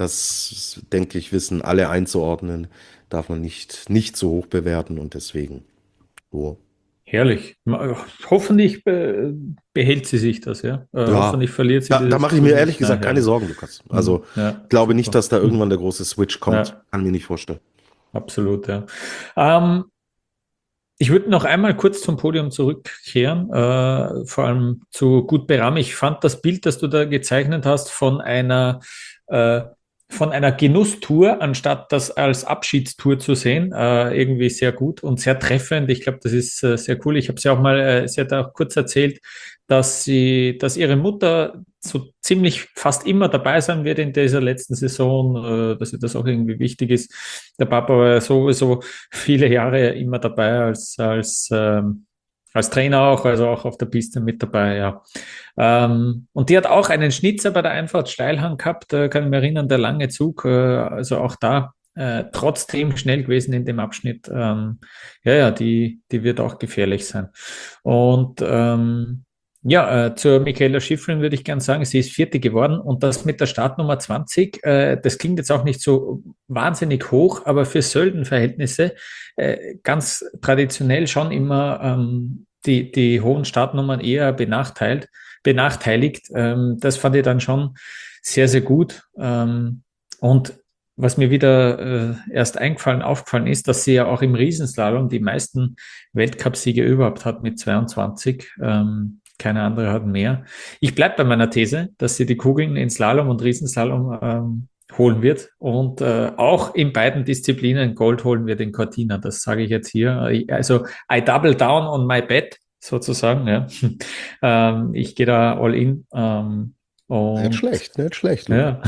Das, denke ich, wissen alle einzuordnen. Darf man nicht, nicht so hoch bewerten und deswegen, so. Herrlich. Ma- Hoffentlich be behält sie sich das, ja. Äh, Ja, hoffentlich verliert sie da, da dieses mache ich mir Gefühl ehrlich nicht gesagt keine nachher. Sorgen, Lukas. Hm. Also, Ja, ich glaube nicht, super. dass da Hm. irgendwann der große Switch kommt. Ja, Kann mir nicht vorstellen. absolut, ja. Ähm, Ich würde noch einmal kurz zum Podium zurückkehren, äh, vor allem zu Gut Beram. Ich fand das Bild, das du da gezeichnet hast, von einer, äh, von einer Genusstour, anstatt das als Abschiedstour zu sehen, äh, irgendwie sehr gut und sehr treffend. Ich glaube, das ist äh, sehr cool. Ich habe sie auch mal, äh, sie hat auch kurz erzählt, dass sie, dass ihre Mutter so ziemlich fast immer dabei sein wird in dieser letzten Saison, äh, dass ihr das auch irgendwie wichtig ist. Der Papa war ja sowieso viele Jahre immer dabei als, als, ähm, als Trainer auch, also auch auf der Piste mit dabei, ja. Ähm, und die hat auch einen Schnitzer bei der Einfahrt Steilhang gehabt, da kann ich mich erinnern, der lange Zug, äh, also auch da äh, trotzdem schnell gewesen in dem Abschnitt. Ähm, ja, ja, die, die wird auch gefährlich sein. Und ähm, ja, äh, zur Michaela Schifrin würde ich gerne sagen, sie ist Vierte geworden und das mit der Startnummer zwanzig, äh, das klingt jetzt auch nicht so wahnsinnig hoch, aber für Sölden-Verhältnisse äh, ganz traditionell schon immer ähm, die, die hohen Startnummern eher benachteiligt. benachteiligt. Ähm, das fand ich dann schon sehr, sehr gut. Ähm, und was mir wieder äh, erst eingefallen, aufgefallen ist, dass sie ja auch im Riesenslalom die meisten Weltcupsiege überhaupt hat mit zweiundzwanzig. Ähm, keine andere hat mehr. Ich bleibe bei meiner These, dass sie die Kugeln in Slalom und Riesenslalom ähm, holen wird und äh, auch in beiden Disziplinen Gold holen wird in Cortina. Das sage ich jetzt hier. Also I double down on my bet sozusagen. Ja. ähm, ich gehe da all in. Ähm, Nicht und schlecht, nicht schlecht, Lukas. ja,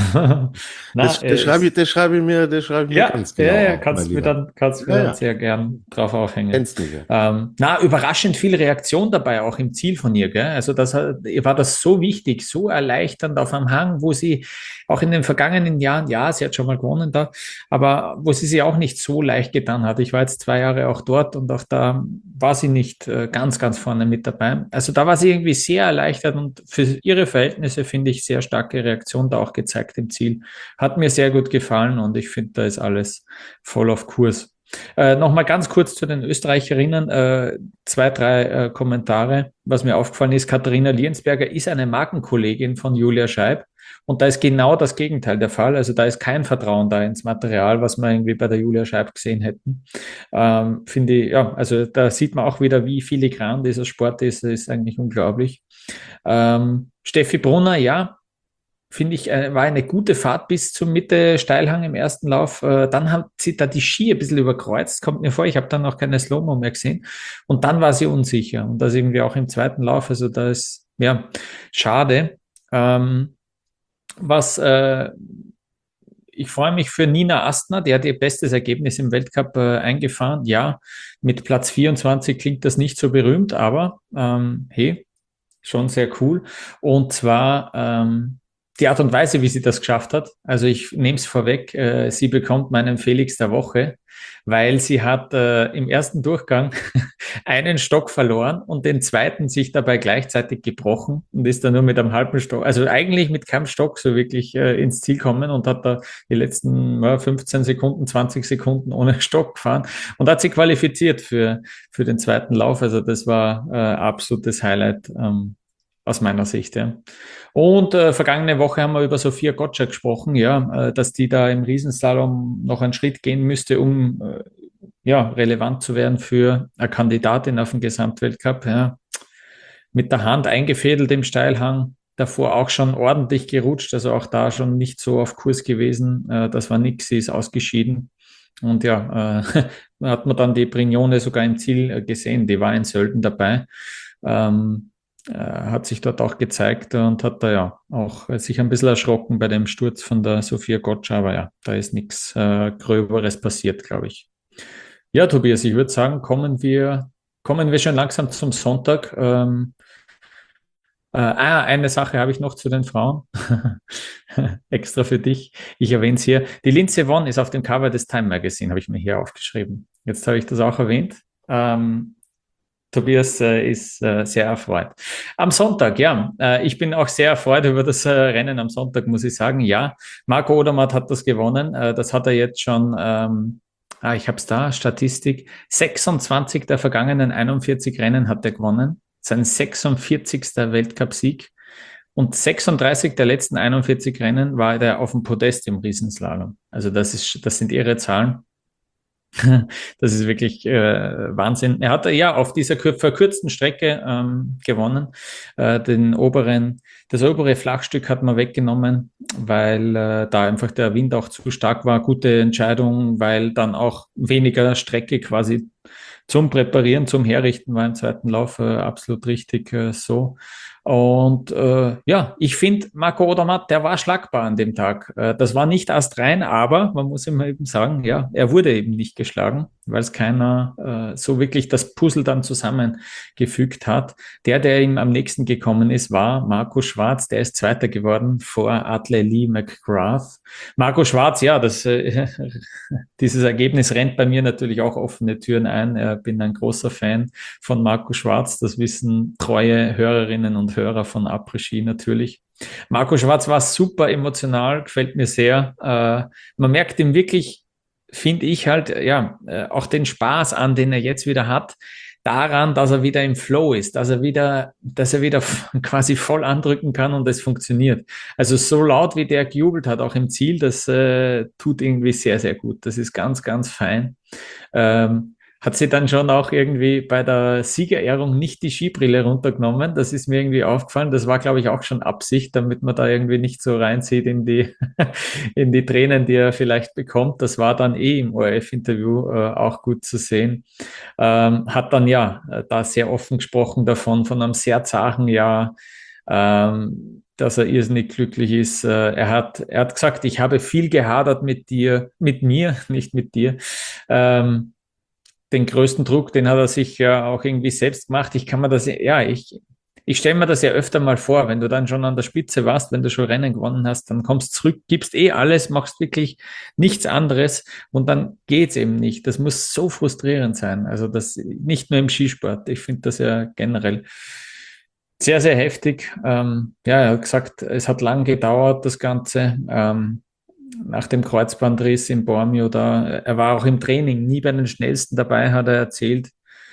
na, Das, das äh, schreibe ich, ist, das schreibe ich mir, das schreibe ich mir ja, ganz ja, genau ja, auf, mein kannst mir Lieber. dann, kannst mir Ja, dann ja, sehr gern drauf aufhängen. kennst mich ja. Ähm, na, überraschend viel Reaktion dabei, auch im Ziel von ihr, gell? Also das hat- ihr war das so wichtig, so erleichternd auf einem Hang, wo sie auch in den vergangenen Jahren, ja, sie hat schon mal gewonnen da, aber wo sie sich auch nicht so leicht getan hat. Ich war jetzt zwei Jahre auch dort und auch da war sie nicht äh, ganz, ganz vorne mit dabei. Also da war sie irgendwie sehr erleichtert und für ihre Verhältnisse finde ich sehr starke Reaktion da auch gezeigt im Ziel. Hat mir sehr gut gefallen und ich finde, da ist alles voll auf Kurs. Äh, Nochmal ganz kurz zu den Österreicherinnen. Äh, zwei, drei äh, Kommentare. Was mir aufgefallen ist, Katharina Liensberger ist eine Markenkollegin von Julia Scheib. Und da ist genau das Gegenteil der Fall. Also da ist kein Vertrauen da ins Material, was wir irgendwie bei der Julia Scheib gesehen hätten. Ähm, finde ich, ja, also da sieht man auch wieder, wie filigran dieser Sport ist. Das ist eigentlich unglaublich. Ähm, Steffi Brunner, ja, finde ich, äh, war eine gute Fahrt bis zum Mitte Steilhang im ersten Lauf. Äh, dann hat sie da die Ski ein bisschen überkreuzt, kommt mir vor. Ich habe dann auch keine Slow-Mo mehr gesehen. Und dann war sie unsicher. Und das irgendwie auch im zweiten Lauf. Also da ist, ja, schade. Ähm, was äh, ich freue mich für Nina Astner, die hat ihr bestes Ergebnis im Weltcup äh, eingefahren. Ja, mit Platz vierundzwanzig klingt das nicht so berühmt, aber ähm, hey, schon sehr cool. Und zwar ähm, die Art und Weise, wie sie das geschafft hat. Also ich nehme es vorweg, äh, sie bekommt meinen Felix der Woche, weil sie hat äh, im ersten Durchgang einen Stock verloren und den zweiten sich dabei gleichzeitig gebrochen und ist dann nur mit einem halben Stock, also eigentlich mit keinem Stock so wirklich äh, ins Ziel kommen und hat da die letzten ja, fünfzehn Sekunden, zwanzig Sekunden ohne Stock gefahren und hat sich qualifiziert für, für den zweiten Lauf. Also das war äh, absolutes Highlight. Ähm, aus meiner Sicht. Ja. Und äh, vergangene Woche haben wir über Sophia Gotcha gesprochen, ja, äh, dass die da im Riesenslalom noch einen Schritt gehen müsste, um äh, ja, relevant zu werden für eine Kandidatin auf den Gesamtweltcup. Ja. Mit der Hand eingefädelt im Steilhang, davor auch schon ordentlich gerutscht, also auch da schon nicht so auf Kurs gewesen. Äh, das war nix, sie ist ausgeschieden. Und ja, äh, hat man dann die Brignone sogar im Ziel gesehen, die war in Sölden dabei. Ähm, äh, hat sich dort auch gezeigt und hat da ja auch sich ein bisschen erschrocken bei dem Sturz von der Sophia Gotcha, aber ja, da ist nichts äh, Gröberes passiert, glaube ich. Ja, Tobias, ich würde sagen, kommen wir, kommen wir schon langsam zum Sonntag. Ähm, äh, ah, eine Sache habe ich noch zu den Frauen. Extra für dich. Ich erwähne es hier. Die Lindsey Vonn ist auf dem Cover des Time Magazine, habe ich mir hier aufgeschrieben. Jetzt habe ich das auch erwähnt. Ähm, Tobias äh, ist äh, sehr erfreut. Am Sonntag, ja, äh, ich bin auch sehr erfreut über das äh, Rennen am Sonntag, muss ich sagen. Ja, Marco Odermatt hat das gewonnen. Äh, das hat er jetzt schon, ähm, ah, ich habe es da, Statistik. sechsundzwanzig der vergangenen einundvierzig Rennen hat er gewonnen. Sein sechsundvierzigster Weltcupsieg. Und sechsunddreißig der letzten einundvierzig Rennen war er auf dem Podest im Riesenslalom. Also das ist, das sind irre Zahlen. Das ist wirklich äh, Wahnsinn. Er hat ja auf dieser verkürzten Strecke ähm, gewonnen. Äh, den oberen, das obere Flachstück hat man weggenommen, weil äh, da einfach der Wind auch zu stark war. Gute Entscheidung, weil dann auch weniger Strecke quasi zum Präparieren, zum Herrichten war im zweiten Lauf äh, absolut richtig äh, so. Und äh, ja, ich finde, Marco Odermatt, der war schlagbar an dem Tag. Äh, das war nicht astrein, aber man muss ihm eben sagen, ja, er wurde eben nicht geschlagen, weil es keiner äh, so wirklich das Puzzle dann zusammengefügt hat. Der, der ihm am nächsten gekommen ist, war Marco Schwarz. Der ist Zweiter geworden vor Atle Lee McGrath. Marco Schwarz, ja, das, äh, dieses Ergebnis rennt bei mir natürlich auch offene Türen ein. Ich bin ein großer Fan von Marco Schwarz. Das wissen treue Hörerinnen und Hörer von Après-Ski natürlich. Marco Schwarz war super emotional, gefällt mir sehr. Äh, man merkt ihm wirklich, finde ich halt, ja, äh, auch den Spaß an, den er jetzt wieder hat, daran, dass er wieder im Flow ist, dass er wieder, dass er wieder quasi voll andrücken kann und es funktioniert. Also so laut, wie der gejubelt hat, auch im Ziel, das äh, tut irgendwie sehr, sehr gut. Das ist ganz, ganz fein. Ähm, hat sie dann schon auch irgendwie bei der Siegerehrung nicht die Skibrille runtergenommen. Das ist mir irgendwie aufgefallen. Das war, glaube ich, auch schon Absicht, damit man da irgendwie nicht so reinzieht in die, in die Tränen, die er vielleicht bekommt. Das war dann eh im O R F-Interview äh, auch gut zu sehen. Ähm, hat dann ja da sehr offen gesprochen davon, von einem sehr zachen Jahr, ähm, dass er irrsinnig glücklich ist. Äh, er hat, er hat gesagt, ich habe viel gehadert mit dir, mit mir, nicht mit dir. Ähm, den größten Druck, den hat er sich ja auch irgendwie selbst gemacht. Ich kann mir das, ja, ich, ich stelle mir das ja öfter mal vor, wenn du dann schon an der Spitze warst, wenn du schon Rennen gewonnen hast, dann kommst zurück, gibst eh alles, machst wirklich nichts anderes und dann geht's eben nicht. Das muss so frustrierend sein. Also das nicht nur im Skisport. Ich finde das ja generell sehr, sehr heftig. Ähm, ja, er hat gesagt, es hat lang gedauert, das Ganze. Ähm, nach dem Kreuzbandriss in Bormio da. Er war auch im Training nie bei den Schnellsten dabei, hat er erzählt.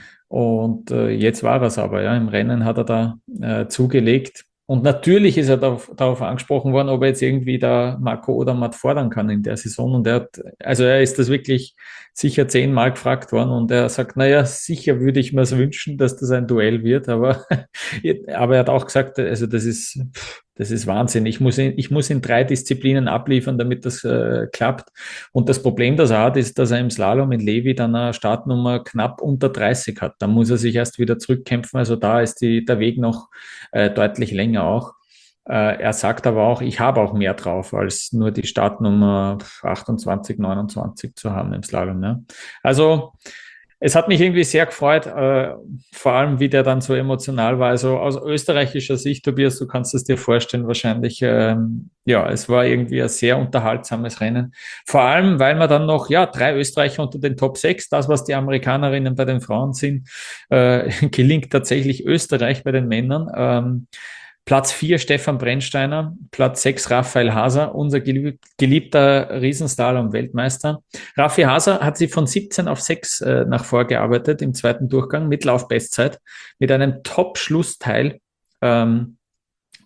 Und äh, jetzt war er es aber, ja. Im Rennen hat er da äh, zugelegt. Und natürlich ist er darauf, darauf angesprochen worden, ob er jetzt irgendwie da Marco Odermatt fordern kann in der Saison. Und er hat, also er ist das wirklich sicher zehnmal gefragt worden und er sagt, naja, sicher würde ich mir es wünschen, dass das ein Duell wird, aber, aber er hat auch gesagt, also das ist, das ist Wahnsinn. Ich muss in, ich muss in drei Disziplinen abliefern, damit das äh, klappt. Und das Problem, das er hat, ist, dass er im Slalom in Levi dann eine Startnummer knapp unter dreißig hat. Da muss er sich erst wieder zurückkämpfen. Also da ist die, der Weg noch äh, deutlich länger auch. Äh, er sagt aber auch, ich habe auch mehr drauf, als nur die Startnummer achtundzwanzig, neunundzwanzig zu haben im Slalom. Ne? Also es hat mich irgendwie sehr gefreut, äh, vor allem wie der dann so emotional war. Also aus österreichischer Sicht, Tobias, du kannst es dir vorstellen wahrscheinlich, ähm, ja, es war irgendwie ein sehr unterhaltsames Rennen. Vor allem, weil man dann noch, ja, drei Österreicher unter den Top sechs, das, was die Amerikanerinnen bei den Frauen sind, äh, gelingt tatsächlich Österreich bei den Männern. Ähm, Platz vier Stefan Brennsteiner, Platz sechs Raphael Haser, unser geliebter Riesenslalom-Weltmeister. Raffi Haser hat sich von siebzehn auf sechs äh, nach vorgearbeitet im zweiten Durchgang mit Laufbestzeit, mit einem Top-Schlussteil. Ähm,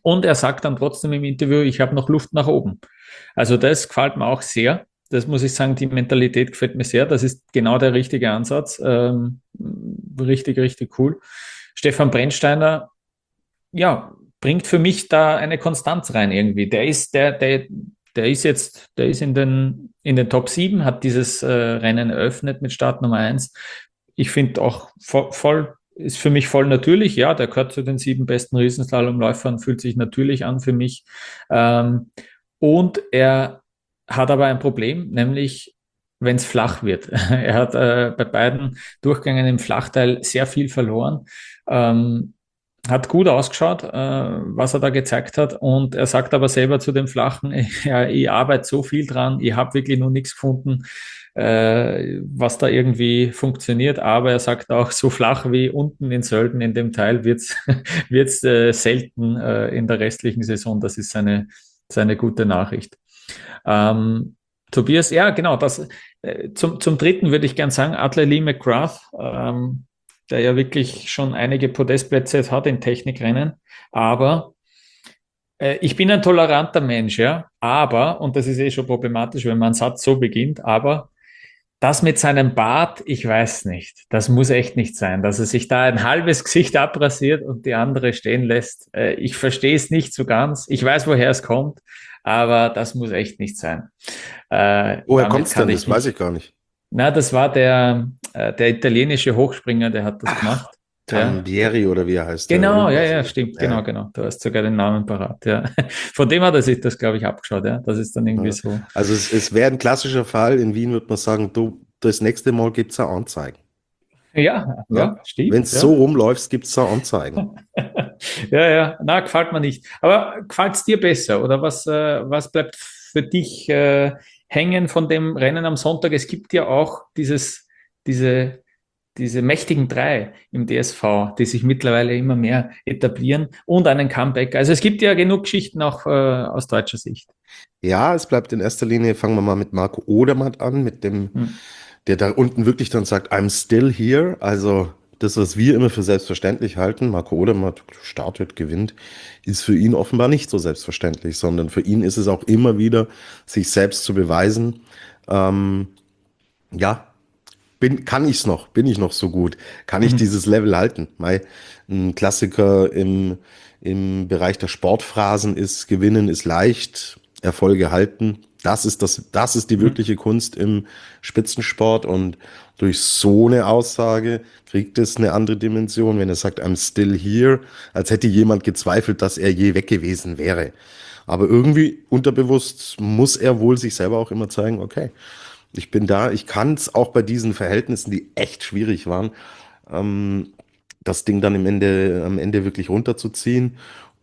Und er sagt dann trotzdem im Interview, ich habe noch Luft nach oben. Also das gefällt mir auch sehr. Das muss ich sagen, die Mentalität gefällt mir sehr. Das ist genau der richtige Ansatz. Ähm, richtig, richtig cool. Stefan Brennsteiner, ja, bringt für mich da eine Konstanz rein irgendwie. Der ist, der, der, der ist jetzt, der ist in den, in den Top sieben, hat dieses äh, Rennen eröffnet mit Start Nummer eins. Ich finde auch voll, voll, ist für mich voll natürlich. Ja, der gehört zu den sieben besten Riesenslalomläufern, fühlt sich natürlich an für mich. Ähm, und er hat aber ein Problem, nämlich wenn es flach wird. Er hat äh, bei beiden Durchgängen im Flachteil sehr viel verloren. Ähm, hat gut ausgeschaut, äh, was er da gezeigt hat. Und er sagt aber selber zu dem Flachen, ja, ich arbeite so viel dran, ich habe wirklich noch nichts gefunden, äh, was da irgendwie funktioniert. Aber er sagt auch, so flach wie unten in Sölden in dem Teil wird's wird's äh, selten äh, in der restlichen Saison. Das ist seine, seine gute Nachricht. Ähm, Tobias, ja, genau, das, äh, zum, zum dritten würde ich gern sagen, Atle Lee McGrath, ähm, der ja wirklich schon einige Podestplätze hat in Technikrennen. Aber äh, ich bin ein toleranter Mensch, ja. Aber, und das ist eh schon problematisch, wenn man einen Satz so beginnt, aber das mit seinem Bart, ich weiß nicht. Das muss echt nicht sein, dass er sich da ein halbes Gesicht abrasiert und die andere stehen lässt. Äh, ich verstehe es nicht so ganz. Ich weiß, woher es kommt, aber das muss echt nicht sein. Äh, Woher damit kommt's denn? kann Das ich weiß nicht. ich gar nicht. Na, das war der, äh, der italienische Hochspringer, der hat das Ach, gemacht. Ja. Tambieri oder wie er heißt, der Genau, ja, ja, Olympiasieger. stimmt, Ja, genau, genau. Du hast sogar den Namen parat, ja. Von dem hat er sich das, glaube ich, abgeschaut, ja. Das ist dann irgendwie ja. so. Also es, es wäre ein klassischer Fall. In Wien würde man sagen, du, das nächste Mal gibt es Anzeigen. Ja, Ja? ja, Wenn stimmt, es so ja. rumläuft, gibt es Anzeigen. Ja, ja, na, gefällt mir nicht. Aber gefällt es dir besser? Oder was, äh, was bleibt für dich äh, hängen von dem Rennen am Sonntag? Es gibt ja auch dieses, diese, diese mächtigen drei im D S V, die sich mittlerweile immer mehr etablieren und einen Comeback. Also es gibt ja genug Geschichten auch äh, aus deutscher Sicht. Ja, es bleibt in erster Linie, fangen wir mal mit Marco Odermatt an, mit dem, Hm. der da unten wirklich dann sagt, I'm still here. Also das, was wir immer für selbstverständlich halten, Marco Odermatt startet, gewinnt, ist für ihn offenbar nicht so selbstverständlich, sondern für ihn ist es auch immer wieder, sich selbst zu beweisen. Ähm, ja, bin, kann ich's noch? Bin ich noch so gut? Kann ich dieses Level halten? Mei, ein Klassiker im, im Bereich der Sportphrasen ist, gewinnen ist leicht, Erfolge halten. Das ist das, das ist die Mhm. wirkliche Kunst im Spitzensport und durch so eine Aussage kriegt es eine andere Dimension, wenn er sagt, I'm still here, als hätte jemand gezweifelt, dass er je weg gewesen wäre. Aber irgendwie unterbewusst muss er wohl sich selber auch immer zeigen, okay, ich bin da, ich kann es auch bei diesen Verhältnissen, die echt schwierig waren, ähm, das Ding dann im Ende, am Ende wirklich runterzuziehen.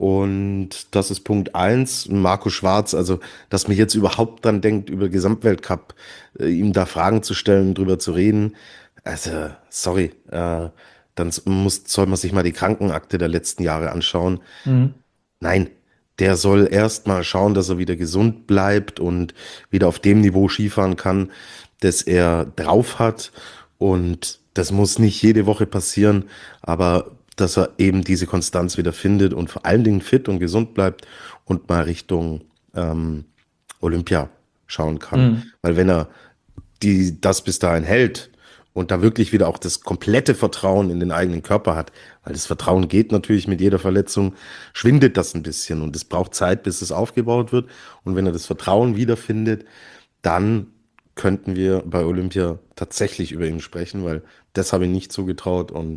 Und das ist Punkt eins. Marco Schwarz, also, dass mir jetzt überhaupt dran denkt, über Gesamtweltcup, äh, ihm da Fragen zu stellen, drüber zu reden. Also, sorry, äh, dann muss, soll man sich mal die Krankenakte der letzten Jahre anschauen. Mhm. Nein, der soll erst mal schauen, dass er wieder gesund bleibt und wieder auf dem Niveau Skifahren kann, das er drauf hat. Und das muss nicht jede Woche passieren, aber dass er eben diese Konstanz wieder findet und vor allen Dingen fit und gesund bleibt und mal Richtung ähm, Olympia schauen kann. Mhm. Weil wenn er die das bis dahin hält und da wirklich wieder auch das komplette Vertrauen in den eigenen Körper hat, weil das Vertrauen geht natürlich mit jeder Verletzung, schwindet das ein bisschen und es braucht Zeit, bis es aufgebaut wird. Und wenn er das Vertrauen wiederfindet, dann könnten wir bei Olympia tatsächlich über ihn sprechen, weil das habe ich nicht zugetraut und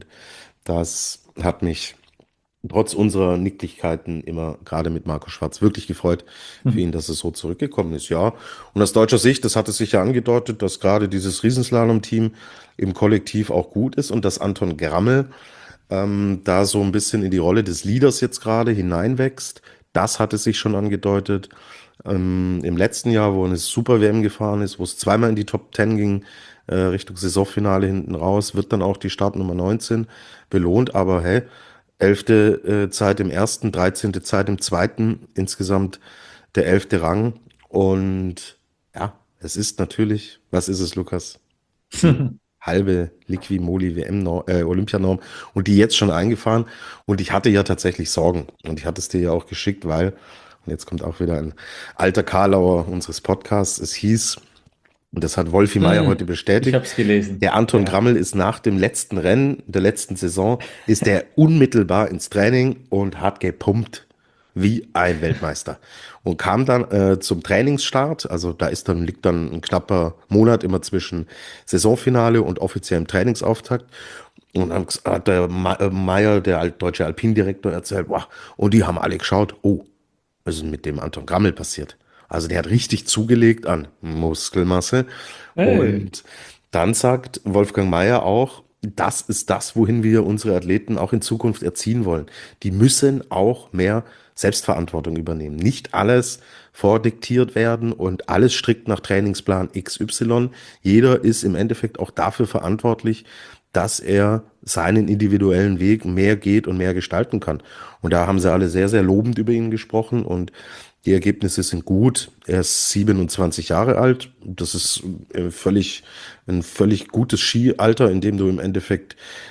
das hat mich trotz unserer Nicklichkeiten immer gerade mit Marco Schwarz wirklich gefreut für ihn, dass es so zurückgekommen ist, ja. Und aus deutscher Sicht, das hat es sich ja angedeutet, dass gerade dieses Riesenslalom-Team im Kollektiv auch gut ist und dass Anton Grammel ähm, da so ein bisschen in die Rolle des Leaders jetzt gerade hineinwächst. Das hat es sich schon angedeutet. Ähm, im letzten Jahr, wo eine Super-W M gefahren ist, wo es zweimal in die Top Ten ging, äh, Richtung Saisonfinale hinten raus, wird dann auch die Startnummer neunzehn belohnt. Aber hey, elfte äh, Zeit im ersten, dreizehnte Zeit im zweiten, insgesamt der elfte Rang. Und ja, es ist natürlich, was ist es, Lukas? Hm? halbe Liqui-Moly-W M-Norm, äh, Olympianorm und die jetzt schon eingefahren. Und ich hatte ja tatsächlich Sorgen. Und ich hatte es dir ja auch geschickt, weil, und jetzt kommt auch wieder ein alter Karlauer unseres Podcasts, es hieß, und das hat Wolfi Meier heute Hm, ich bestätigt, habe es gelesen. der Anton Ja. Grammel ist nach dem letzten Rennen der letzten Saison, ist er unmittelbar ins Training und hat gepumpt wie ein Weltmeister. Und kam dann äh, zum Trainingsstart, also da ist dann, liegt dann ein knapper Monat immer zwischen Saisonfinale und offiziellem Trainingsauftakt. Und dann hat der Meier, der Al- deutsche Alpindirektor, erzählt, wow, und die haben alle geschaut, oh, was ist denn mit dem Anton Grammel passiert? Also der hat richtig zugelegt an Muskelmasse. Hey. Und dann sagt Wolfgang Meier auch, das ist das, wohin wir unsere Athleten auch in Zukunft erziehen wollen. Die müssen auch mehr Selbstverantwortung übernehmen. Nicht alles vordiktiert werden und alles strikt nach Trainingsplan X Y. Jeder ist im Endeffekt auch dafür verantwortlich, dass er seinen individuellen Weg mehr geht und mehr gestalten kann. Und da haben sie alle sehr, sehr lobend über ihn gesprochen und die Ergebnisse sind gut. Er ist siebenundzwanzig Jahre alt. Das ist äh, völlig, ein völlig gutes Skialter, in dem du im Endeffekt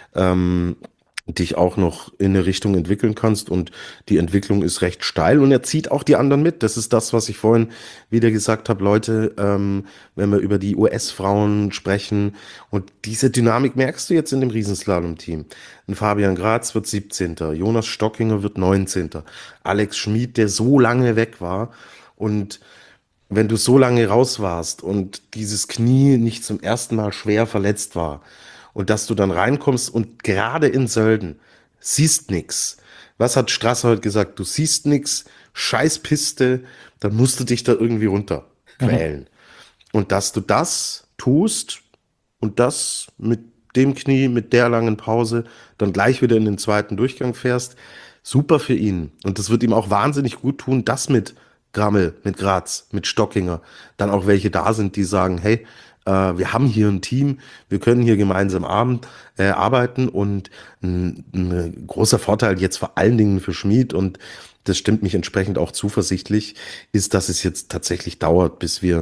ähm, dich auch noch in eine Richtung entwickeln kannst und die Entwicklung ist recht steil und er zieht auch die anderen mit. Das ist das, was ich vorhin wieder gesagt habe, Leute, ähm, wenn wir über die U S-Frauen sprechen und diese Dynamik merkst du jetzt in dem Riesenslalom-Team. Ein Fabian Graz wird siebzehnter. Jonas Stockinger wird neunzehnter. Alex Schmid, der so lange weg war und wenn du so lange raus warst und dieses Knie nicht zum ersten Mal schwer verletzt war und dass du dann reinkommst und gerade in Sölden siehst nix. Was hat Strasser heute gesagt? Du siehst nix, Scheißpiste, dann musst du dich da irgendwie runter Aha. quälen. Und dass du das tust und das mit dem Knie, mit der langen Pause, dann gleich wieder in den zweiten Durchgang fährst, super für ihn. Und das wird ihm auch wahnsinnig gut tun, das mit Grammel, mit Graz, mit Stockinger, dann auch welche da sind, die sagen, hey, äh, wir haben hier ein Team, wir können hier gemeinsam abend, äh, arbeiten und ein, ein großer Vorteil jetzt vor allen Dingen für Schmid und das stimmt mich entsprechend auch zuversichtlich, ist, dass es jetzt tatsächlich dauert, bis wir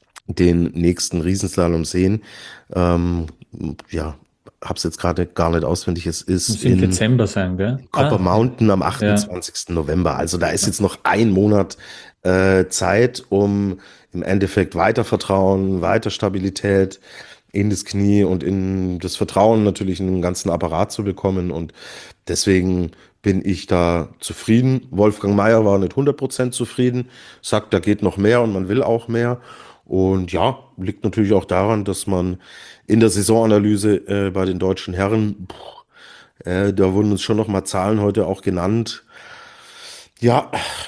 den nächsten Riesenslalom sehen. Ähm, ja, hab's jetzt gerade gar nicht auswendig. Es ist Muss im in Dezember sein, gell? Copper Ah, ja. Mountain am Ja. achtundzwanzigsten November. Also da ist Ja. jetzt noch ein Monat äh, Zeit, um im Endeffekt weiter Vertrauen, weiter Stabilität in das Knie und in das Vertrauen natürlich in den ganzen Apparat zu bekommen. Und deswegen bin ich da zufrieden. Wolfgang Meier war nicht hundert Prozent zufrieden, sagt, da geht noch mehr und man will auch mehr. Und ja, liegt natürlich auch daran, dass man in der Saisonanalyse äh, bei den deutschen Herren, puh, äh, da wurden uns schon noch mal Zahlen heute auch genannt. Ja,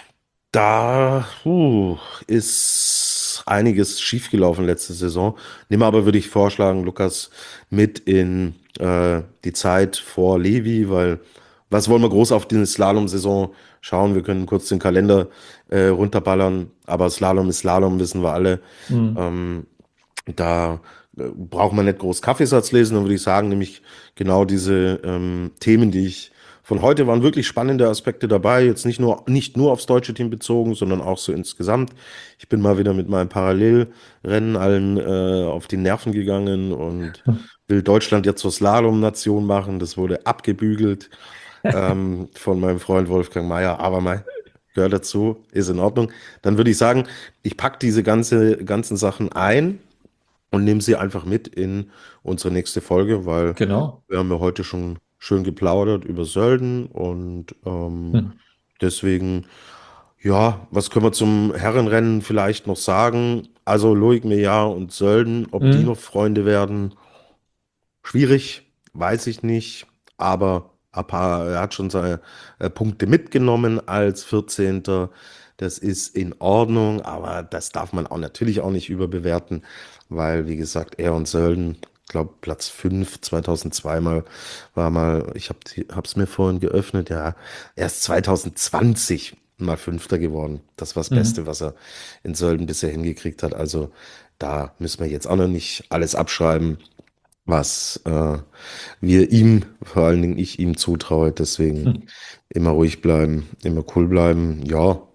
da puh, ist einiges schiefgelaufen letzte Saison. Nimm aber, würde ich vorschlagen, Lukas, mit in äh, die Zeit vor Levi, weil was wollen wir groß auf die Slalom-Saison schauen? Wir können kurz den Kalender äh, runterballern, aber Slalom ist Slalom, wissen wir alle. Hm. Ähm, da äh, braucht man nicht groß Kaffeesatz lesen, dann würde ich sagen, nämlich genau diese ähm, Themen, die ich von heute waren wirklich spannende Aspekte dabei, jetzt nicht nur, nicht nur aufs deutsche Team bezogen, sondern auch so insgesamt. Ich bin mal wieder mit meinem Parallelrennen allen äh, auf die Nerven gegangen und will Deutschland jetzt zur Slalom-Nation machen. Das wurde abgebügelt ähm, von meinem Freund Wolfgang Meier, aber mein gehört dazu, ist in Ordnung. Dann würde ich sagen, ich packe diese ganze, ganzen Sachen ein und nehme sie einfach mit in unsere nächste Folge, weil Genau. wir haben ja heute schon schön geplaudert über Sölden und ähm, Hm. deswegen, ja, was können wir zum Herrenrennen vielleicht noch sagen? Also Loic Meillard und Sölden, ob die noch Hm. Freunde werden, schwierig, weiß ich nicht, aber ein paar, er hat schon seine äh, Punkte mitgenommen als vierzehnter. Das ist in Ordnung, aber das darf man auch natürlich auch nicht überbewerten, weil, wie gesagt, er und Sölden, ich glaube, Platz fünf, zweitausendzwei mal, war mal, ich habe es mir vorhin geöffnet, ja, erst zweitausendzwanzig mal Fünfter geworden. Das war das Beste, Mhm. was er in Sölden bisher hingekriegt hat. Also da müssen wir jetzt auch noch nicht alles abschreiben, was äh, wir ihm, vor allen Dingen ich ihm zutraue. Deswegen Hm. immer ruhig bleiben, immer cool bleiben. Ja,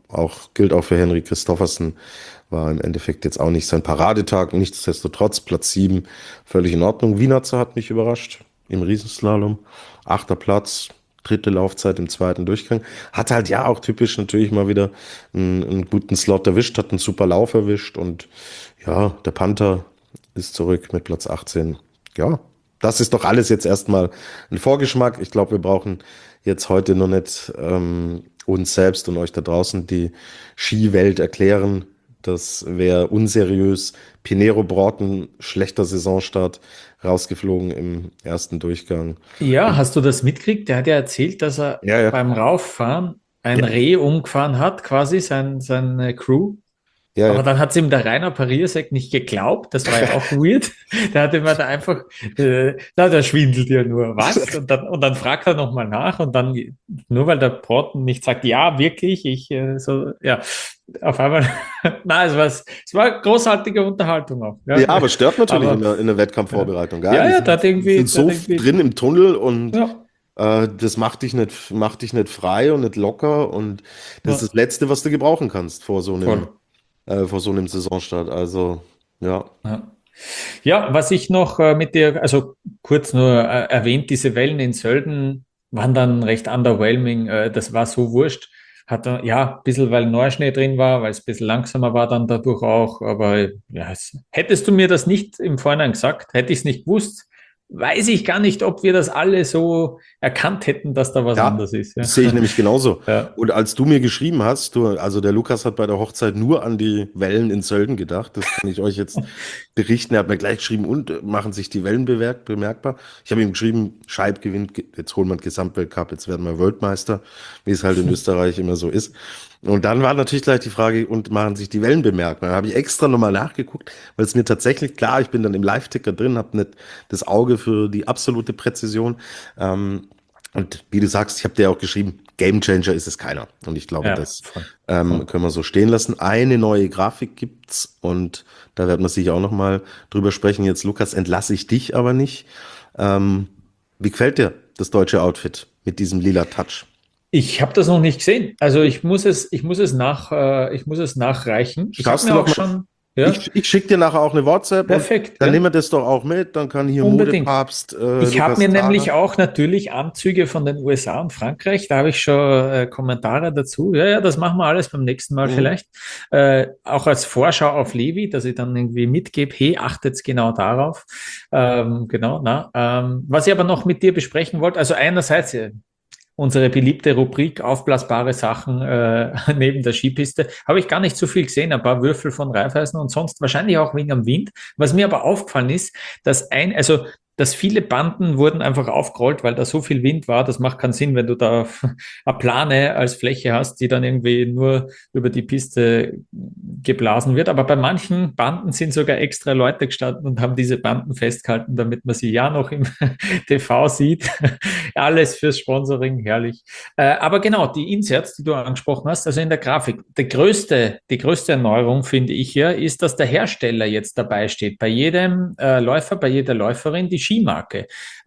auch, gilt auch für Henrik Christoffersen, war im Endeffekt jetzt auch nicht sein Paradetag, nichtsdestotrotz Platz sieben, völlig in Ordnung. Wienerzer hat mich überrascht im Riesenslalom, achter Platz, dritte Laufzeit im zweiten Durchgang. Hat halt ja auch typisch natürlich mal wieder einen, einen guten Slot erwischt, hat einen super Lauf erwischt und ja, der Panther ist zurück mit Platz achtzehn. Ja, das ist doch alles jetzt erstmal ein Vorgeschmack. Ich glaube, wir brauchen jetzt heute noch nicht ähm, uns selbst und euch da draußen die Skiwelt erklären. Das wäre unseriös. Pinero Broughton, schlechter Saisonstart, rausgeflogen im ersten Durchgang. Ja, Und hast du das mitgekriegt? Der hat ja erzählt, dass er ja, ja, beim Rauffahren ein ja, Reh umgefahren hat, quasi sein, seine Crew. ja, Aber ja. dann hat es ihm der Rainer Pariasek nicht geglaubt. Das war ja auch weird. Der hat immer da einfach, äh, na, der schwindelt ja nur. Was? Und dann, und dann fragt er nochmal nach und dann, nur weil der Broughton nicht sagt, ja, wirklich, ich, äh, so, ja, auf einmal, na, es war, es war großartige Unterhaltung auch. Ja. Ja, aber stört natürlich in Aber, der, in der ja, Wettkampfvorbereitung. Gell? ja, Die ja, da sind, hat die sind irgendwie, da hat so irgendwie, drin im Tunnel und ja, äh, das macht dich nicht, macht dich nicht frei und nicht locker. Und das ist ja, das Letzte, was du gebrauchen kannst vor so einem, voll. äh, vor so einem Saisonstart. Also, ja. Ja. Ja, was ich noch äh, mit dir, also kurz nur äh, erwähnt, diese Wellen in Sölden waren dann recht underwhelming. Äh, das war so wurscht. Hat dann, ja, ein bisschen, weil Neuschnee drin war, weil es ein bisschen langsamer war dann dadurch auch. Aber ja, es, hättest du mir das nicht im Vorhinein gesagt, hätte ich es nicht gewusst, weiß ich gar nicht, ob wir das alle so erkannt hätten, dass da was Ja, anders ist. Ja, das sehe ich nämlich genauso. ja, Und als du mir geschrieben hast, du, also der Lukas hat bei der Hochzeit nur an die Wellen in Sölden gedacht. Das kann ich euch jetzt berichten. Er hat mir gleich geschrieben, und äh, machen sich die Wellen bemerk bemerkbar. Ich habe ihm geschrieben, Scheib gewinnt, ge- jetzt holen wir den Gesamtweltcup, jetzt werden wir Weltmeister, wie es halt in Österreich immer so ist. Und dann war natürlich gleich die Frage, und machen sich die Wellen bemerkbar? Da habe ich extra nochmal nachgeguckt, weil es mir tatsächlich, klar, ich bin dann im Live-Ticker drin, habe nicht das Auge für die absolute Präzision. Ähm, und wie du sagst, ich habe dir auch geschrieben, Gamechanger ist es keiner. Und ich glaube, ja, das voll, ähm, voll. können wir so stehen lassen. Eine neue Grafik gibt's und da werden wir sicher auch noch mal drüber sprechen. Jetzt, Lukas, entlasse ich dich aber nicht. Ähm, Wie gefällt dir das deutsche Outfit mit diesem lila Touch? Ich habe das noch nicht gesehen. Also ich muss es, ich muss es nach, äh, ich muss es nachreichen. Ich habe Schaust du mir noch auch mal? schon, ja, Ich, ich schicke dir nachher auch eine WhatsApp und perfekt, dann nehmen ja. wir das doch auch mit. Dann kann hier Unbedingt. Modepapst äh, Ich habe Lukas mir nämlich Zara. auch natürlich Anzüge von den U S A und Frankreich, da habe ich schon äh, Kommentare dazu. Ja, ja, das machen wir alles beim nächsten Mal Mhm. vielleicht. Äh, auch als Vorschau auf Levi, dass ich dann irgendwie mitgebe, hey, achtet genau darauf. Ähm, genau, na. Ähm, was ich aber noch mit dir besprechen wollte, also einerseits, äh, unsere beliebte Rubrik aufblasbare Sachen äh, neben der Skipiste. Habe ich gar nicht so viel gesehen, ein paar Würfel von Raiffeisen und sonst wahrscheinlich auch wegen am Wind. Was mir aber aufgefallen ist, dass ein, also dass viele Banden wurden einfach aufgerollt, weil da so viel Wind war. Das macht keinen Sinn, wenn du da eine Plane als Fläche hast, die dann irgendwie nur über die Piste geblasen wird. Aber bei manchen Banden sind sogar extra Leute gestanden und haben diese Banden festgehalten, damit man sie ja noch im T V sieht. Alles fürs Sponsoring, herrlich. Äh, aber genau, die Inserts, die du angesprochen hast, also in der Grafik, die größte, die größte Erneuerung, finde ich ja, ist, dass der Hersteller jetzt dabei steht. Bei jedem äh, Läufer, bei jeder Läuferin die Skimarke.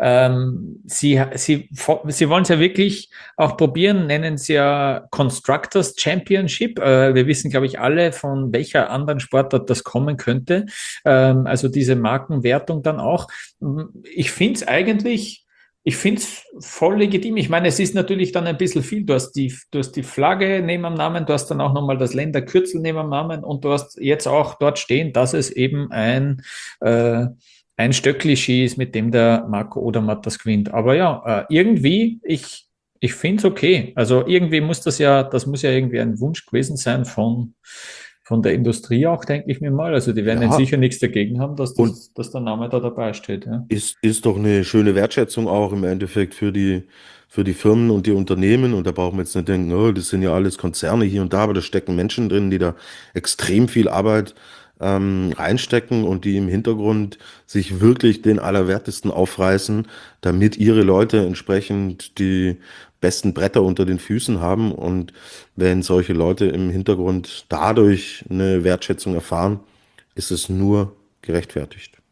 Ähm, sie, sie, sie wollen es ja wirklich auch probieren, nennen es ja Constructors Championship. Äh, wir wissen, glaube ich, alle, von welcher anderen Sportart das kommen könnte. Ähm, also diese Markenwertung dann auch. Ich finde es eigentlich ich finde es voll legitim. Ich meine, es ist natürlich dann ein bisschen viel. Du hast die, du hast die Flagge neben dem Namen, du hast dann auch nochmal das Länderkürzel neben dem Namen und du hast jetzt auch dort stehen, dass es eben ein, äh, ein Stöckli-Ski ist, mit dem der Marco Odermatt das gewinnt. Aber ja, äh, irgendwie, ich, ich finde es okay. Also irgendwie muss das ja, das muss ja irgendwie ein Wunsch gewesen sein von, von der Industrie auch, denke ich mir mal. Also die werden jetzt Ja, sicher nichts dagegen haben, dass und das, dass der Name da dabei steht. Ja. Ist, ist doch eine schöne Wertschätzung auch im Endeffekt für die, für die Firmen und die Unternehmen. Und da brauchen wir jetzt nicht denken, oh, das sind ja alles Konzerne hier und da, aber da stecken Menschen drin, die da extrem viel Arbeit ähm, reinstecken und die im Hintergrund sich wirklich den Allerwertesten aufreißen, damit ihre Leute entsprechend die besten Bretter unter den Füßen haben. Und wenn solche Leute im Hintergrund dadurch eine Wertschätzung erfahren, ist es nur gerechtfertigt.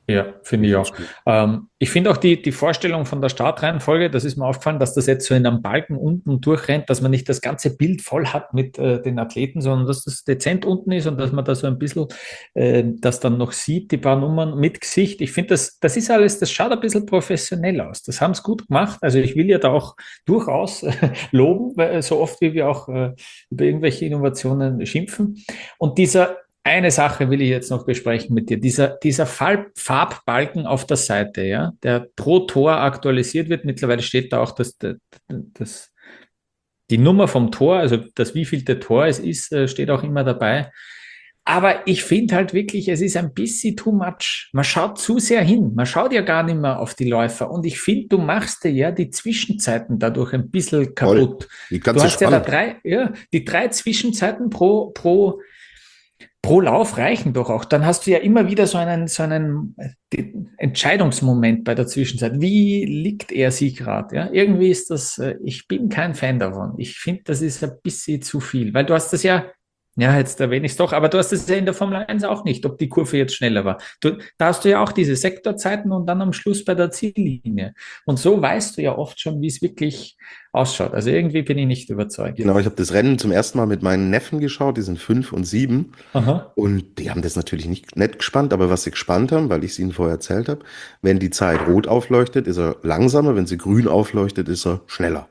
Ja, finde Ich ich finde auch. es gut. Ähm, ich finde auch die, die Vorstellung von der Startreihenfolge, das ist mir aufgefallen, dass das jetzt so in einem Balken unten durchrennt, dass man nicht das ganze Bild voll hat mit äh, den Athleten, sondern dass das dezent unten ist und dass man da so ein bisschen äh, das dann noch sieht, die paar Nummern mit Gesicht. Ich finde, das, das ist alles, das schaut ein bisschen professionell aus. Das haben sie gut gemacht. Also ich will ja da auch durchaus äh, loben, weil, so oft wie wir auch äh, über irgendwelche Innovationen schimpfen. Und dieser eine Sache will ich jetzt noch besprechen mit dir. Dieser, dieser Farb, Farbbalken auf der Seite, ja, der pro Tor aktualisiert wird. Mittlerweile steht da auch das, das, das, die Nummer vom Tor, also das wievielte Tor es ist, äh, steht auch immer dabei. Aber ich finde halt wirklich, es ist ein bisschen too much. Man schaut zu sehr hin. Man schaut ja gar nicht mehr auf die Läufer. Und ich finde, du machst dir ja die Zwischenzeiten dadurch ein bisschen Voll. kaputt. Die Du ganze hast ja da Spannung. drei, ja, die drei Zwischenzeiten pro, pro pro Lauf reichen doch auch. Dann hast du ja immer wieder so einen, so einen äh, Entscheidungsmoment bei der Zwischenzeit. Wie liegt er sich gerade? Ja? Irgendwie ist das, äh, ich bin kein Fan davon. Ich finde, das ist ein bisschen zu viel, weil du hast das ja, ja, jetzt erwähne ich es doch, aber du hast das ja in der Formel eins auch nicht, ob die Kurve jetzt schneller war. Du, da hast du ja auch diese Sektorzeiten und dann am Schluss bei der Ziellinie. Und so weißt du ja oft schon, wie es wirklich ausschaut. Also irgendwie bin ich nicht überzeugt. Genau, ich habe das Rennen zum ersten Mal mit meinen Neffen geschaut, die sind fünf und sieben. Aha. Und die haben das natürlich nicht nett gespannt, aber was sie gespannt haben, weil ich es ihnen vorher erzählt habe, wenn die Zeit rot aufleuchtet, ist er langsamer, wenn sie grün aufleuchtet, ist er schneller.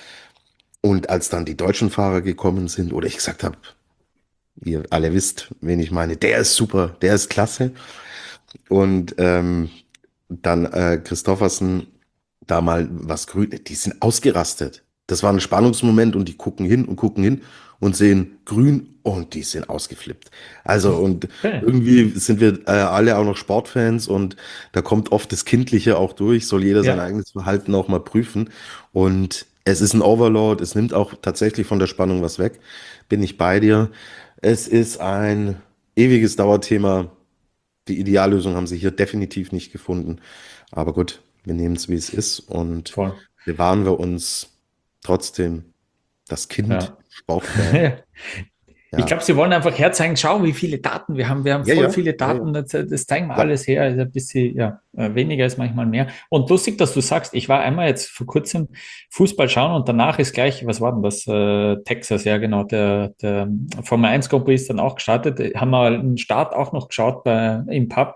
Und als dann die deutschen Fahrer gekommen sind, oder ich gesagt habe, ihr alle wisst, wen ich meine, der ist super, der ist klasse. Und ähm, dann äh, Christoffersen da mal was grün, die sind ausgerastet. Das war ein Spannungsmoment und die gucken hin und gucken hin und sehen grün und die sind ausgeflippt. Also und Okay. irgendwie sind wir äh, alle auch noch Sportfans und da kommt oft das Kindliche auch durch, soll jeder sein Ja. eigenes Verhalten auch mal prüfen. Und es ist ein Overload, es nimmt auch tatsächlich von der Spannung was weg. Bin ich bei dir. Es ist ein ewiges Dauerthema. Die Ideallösung haben sie hier definitiv nicht gefunden. Aber gut, wir nehmen es, wie es ist und Voll. bewahren wir uns trotzdem das Kind, Ja. Sportfan. Ich Ja, glaube, sie wollen einfach herzeigen, schau, wie viele Daten wir haben. Wir haben ja, voll ja, viele ja, ja. Daten, das, das zeigen wir Klar. alles her. Also ein bisschen, ja, äh, weniger ist manchmal mehr. Und lustig, dass du sagst, ich war einmal jetzt vor kurzem Fußball schauen und danach ist gleich, was war denn das? Äh, Texas, ja genau, der, der Formel eins Grand Prix ist dann auch gestartet. Haben wir einen Start auch noch geschaut bei, im Pub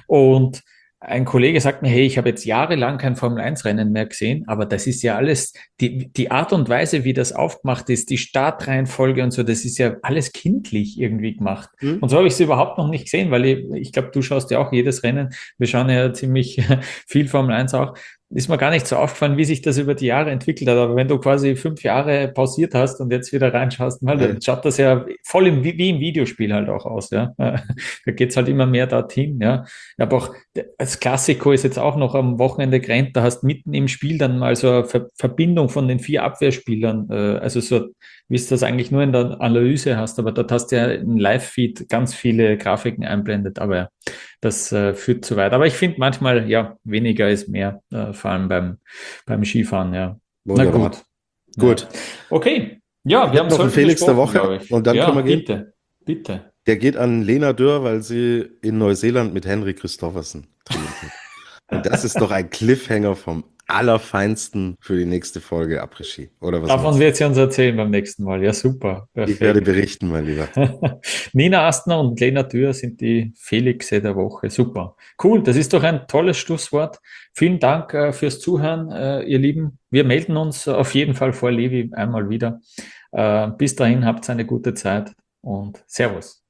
und ein Kollege sagt mir, hey, ich habe jetzt jahrelang kein Formel eins Rennen mehr gesehen, aber das ist ja alles, die, die Art und Weise, wie das aufgemacht ist, die Startreihenfolge und so, das ist ja alles kindlich irgendwie gemacht. Hm? Und so habe ich es überhaupt noch nicht gesehen, weil ich, ich glaube, du schaust ja auch jedes Rennen. Wir schauen ja ziemlich viel Formel eins auch. Ist mir gar nicht so aufgefallen, wie sich das über die Jahre entwickelt hat. Aber wenn du quasi fünf Jahre pausiert hast und jetzt wieder reinschaust, mal, Ja, dann schaut das ja voll im, wie im Videospiel halt auch aus. Ja? Da geht's halt immer mehr dorthin. Ja? Ich habe auch als Klassiko ist jetzt auch noch am Wochenende gerannt, da hast mitten im Spiel dann mal so eine Ver Verbindung von den vier Abwehrspielern, äh, also so, wie es das eigentlich nur in der Analyse hast, aber dort hast du ja im Live-Feed ganz viele Grafiken einblendet, aber ja, das äh, führt zu weit. Aber ich finde manchmal, ja, weniger ist mehr, äh, vor allem beim, beim Skifahren, ja. Na wunderbar. gut, ja. Gut. Okay, ja, Ich wir habe haben noch einen Sölden Felix der besprochen, Woche glaube ich. und dann Ja, können wir gehen. bitte, bitte. Der geht an Lena Dürr, weil sie in Neuseeland mit Henry Christophersen trainiert hat. Und das ist doch ein Cliffhanger vom Allerfeinsten für die nächste Folge Après-Ski. Oder was Davon meinst du? wird sie uns erzählen beim nächsten Mal. Ja, super, Ich werde perfekt. berichten, mein Lieber. Nina Astner und Lena Dürr sind die Felixe der Woche. Super. Cool, das ist doch ein tolles Schlusswort. Vielen Dank äh, fürs Zuhören, äh, ihr Lieben. Wir melden uns auf jeden Fall vor Levi einmal wieder. Äh, bis dahin, habt eine gute Zeit und Servus.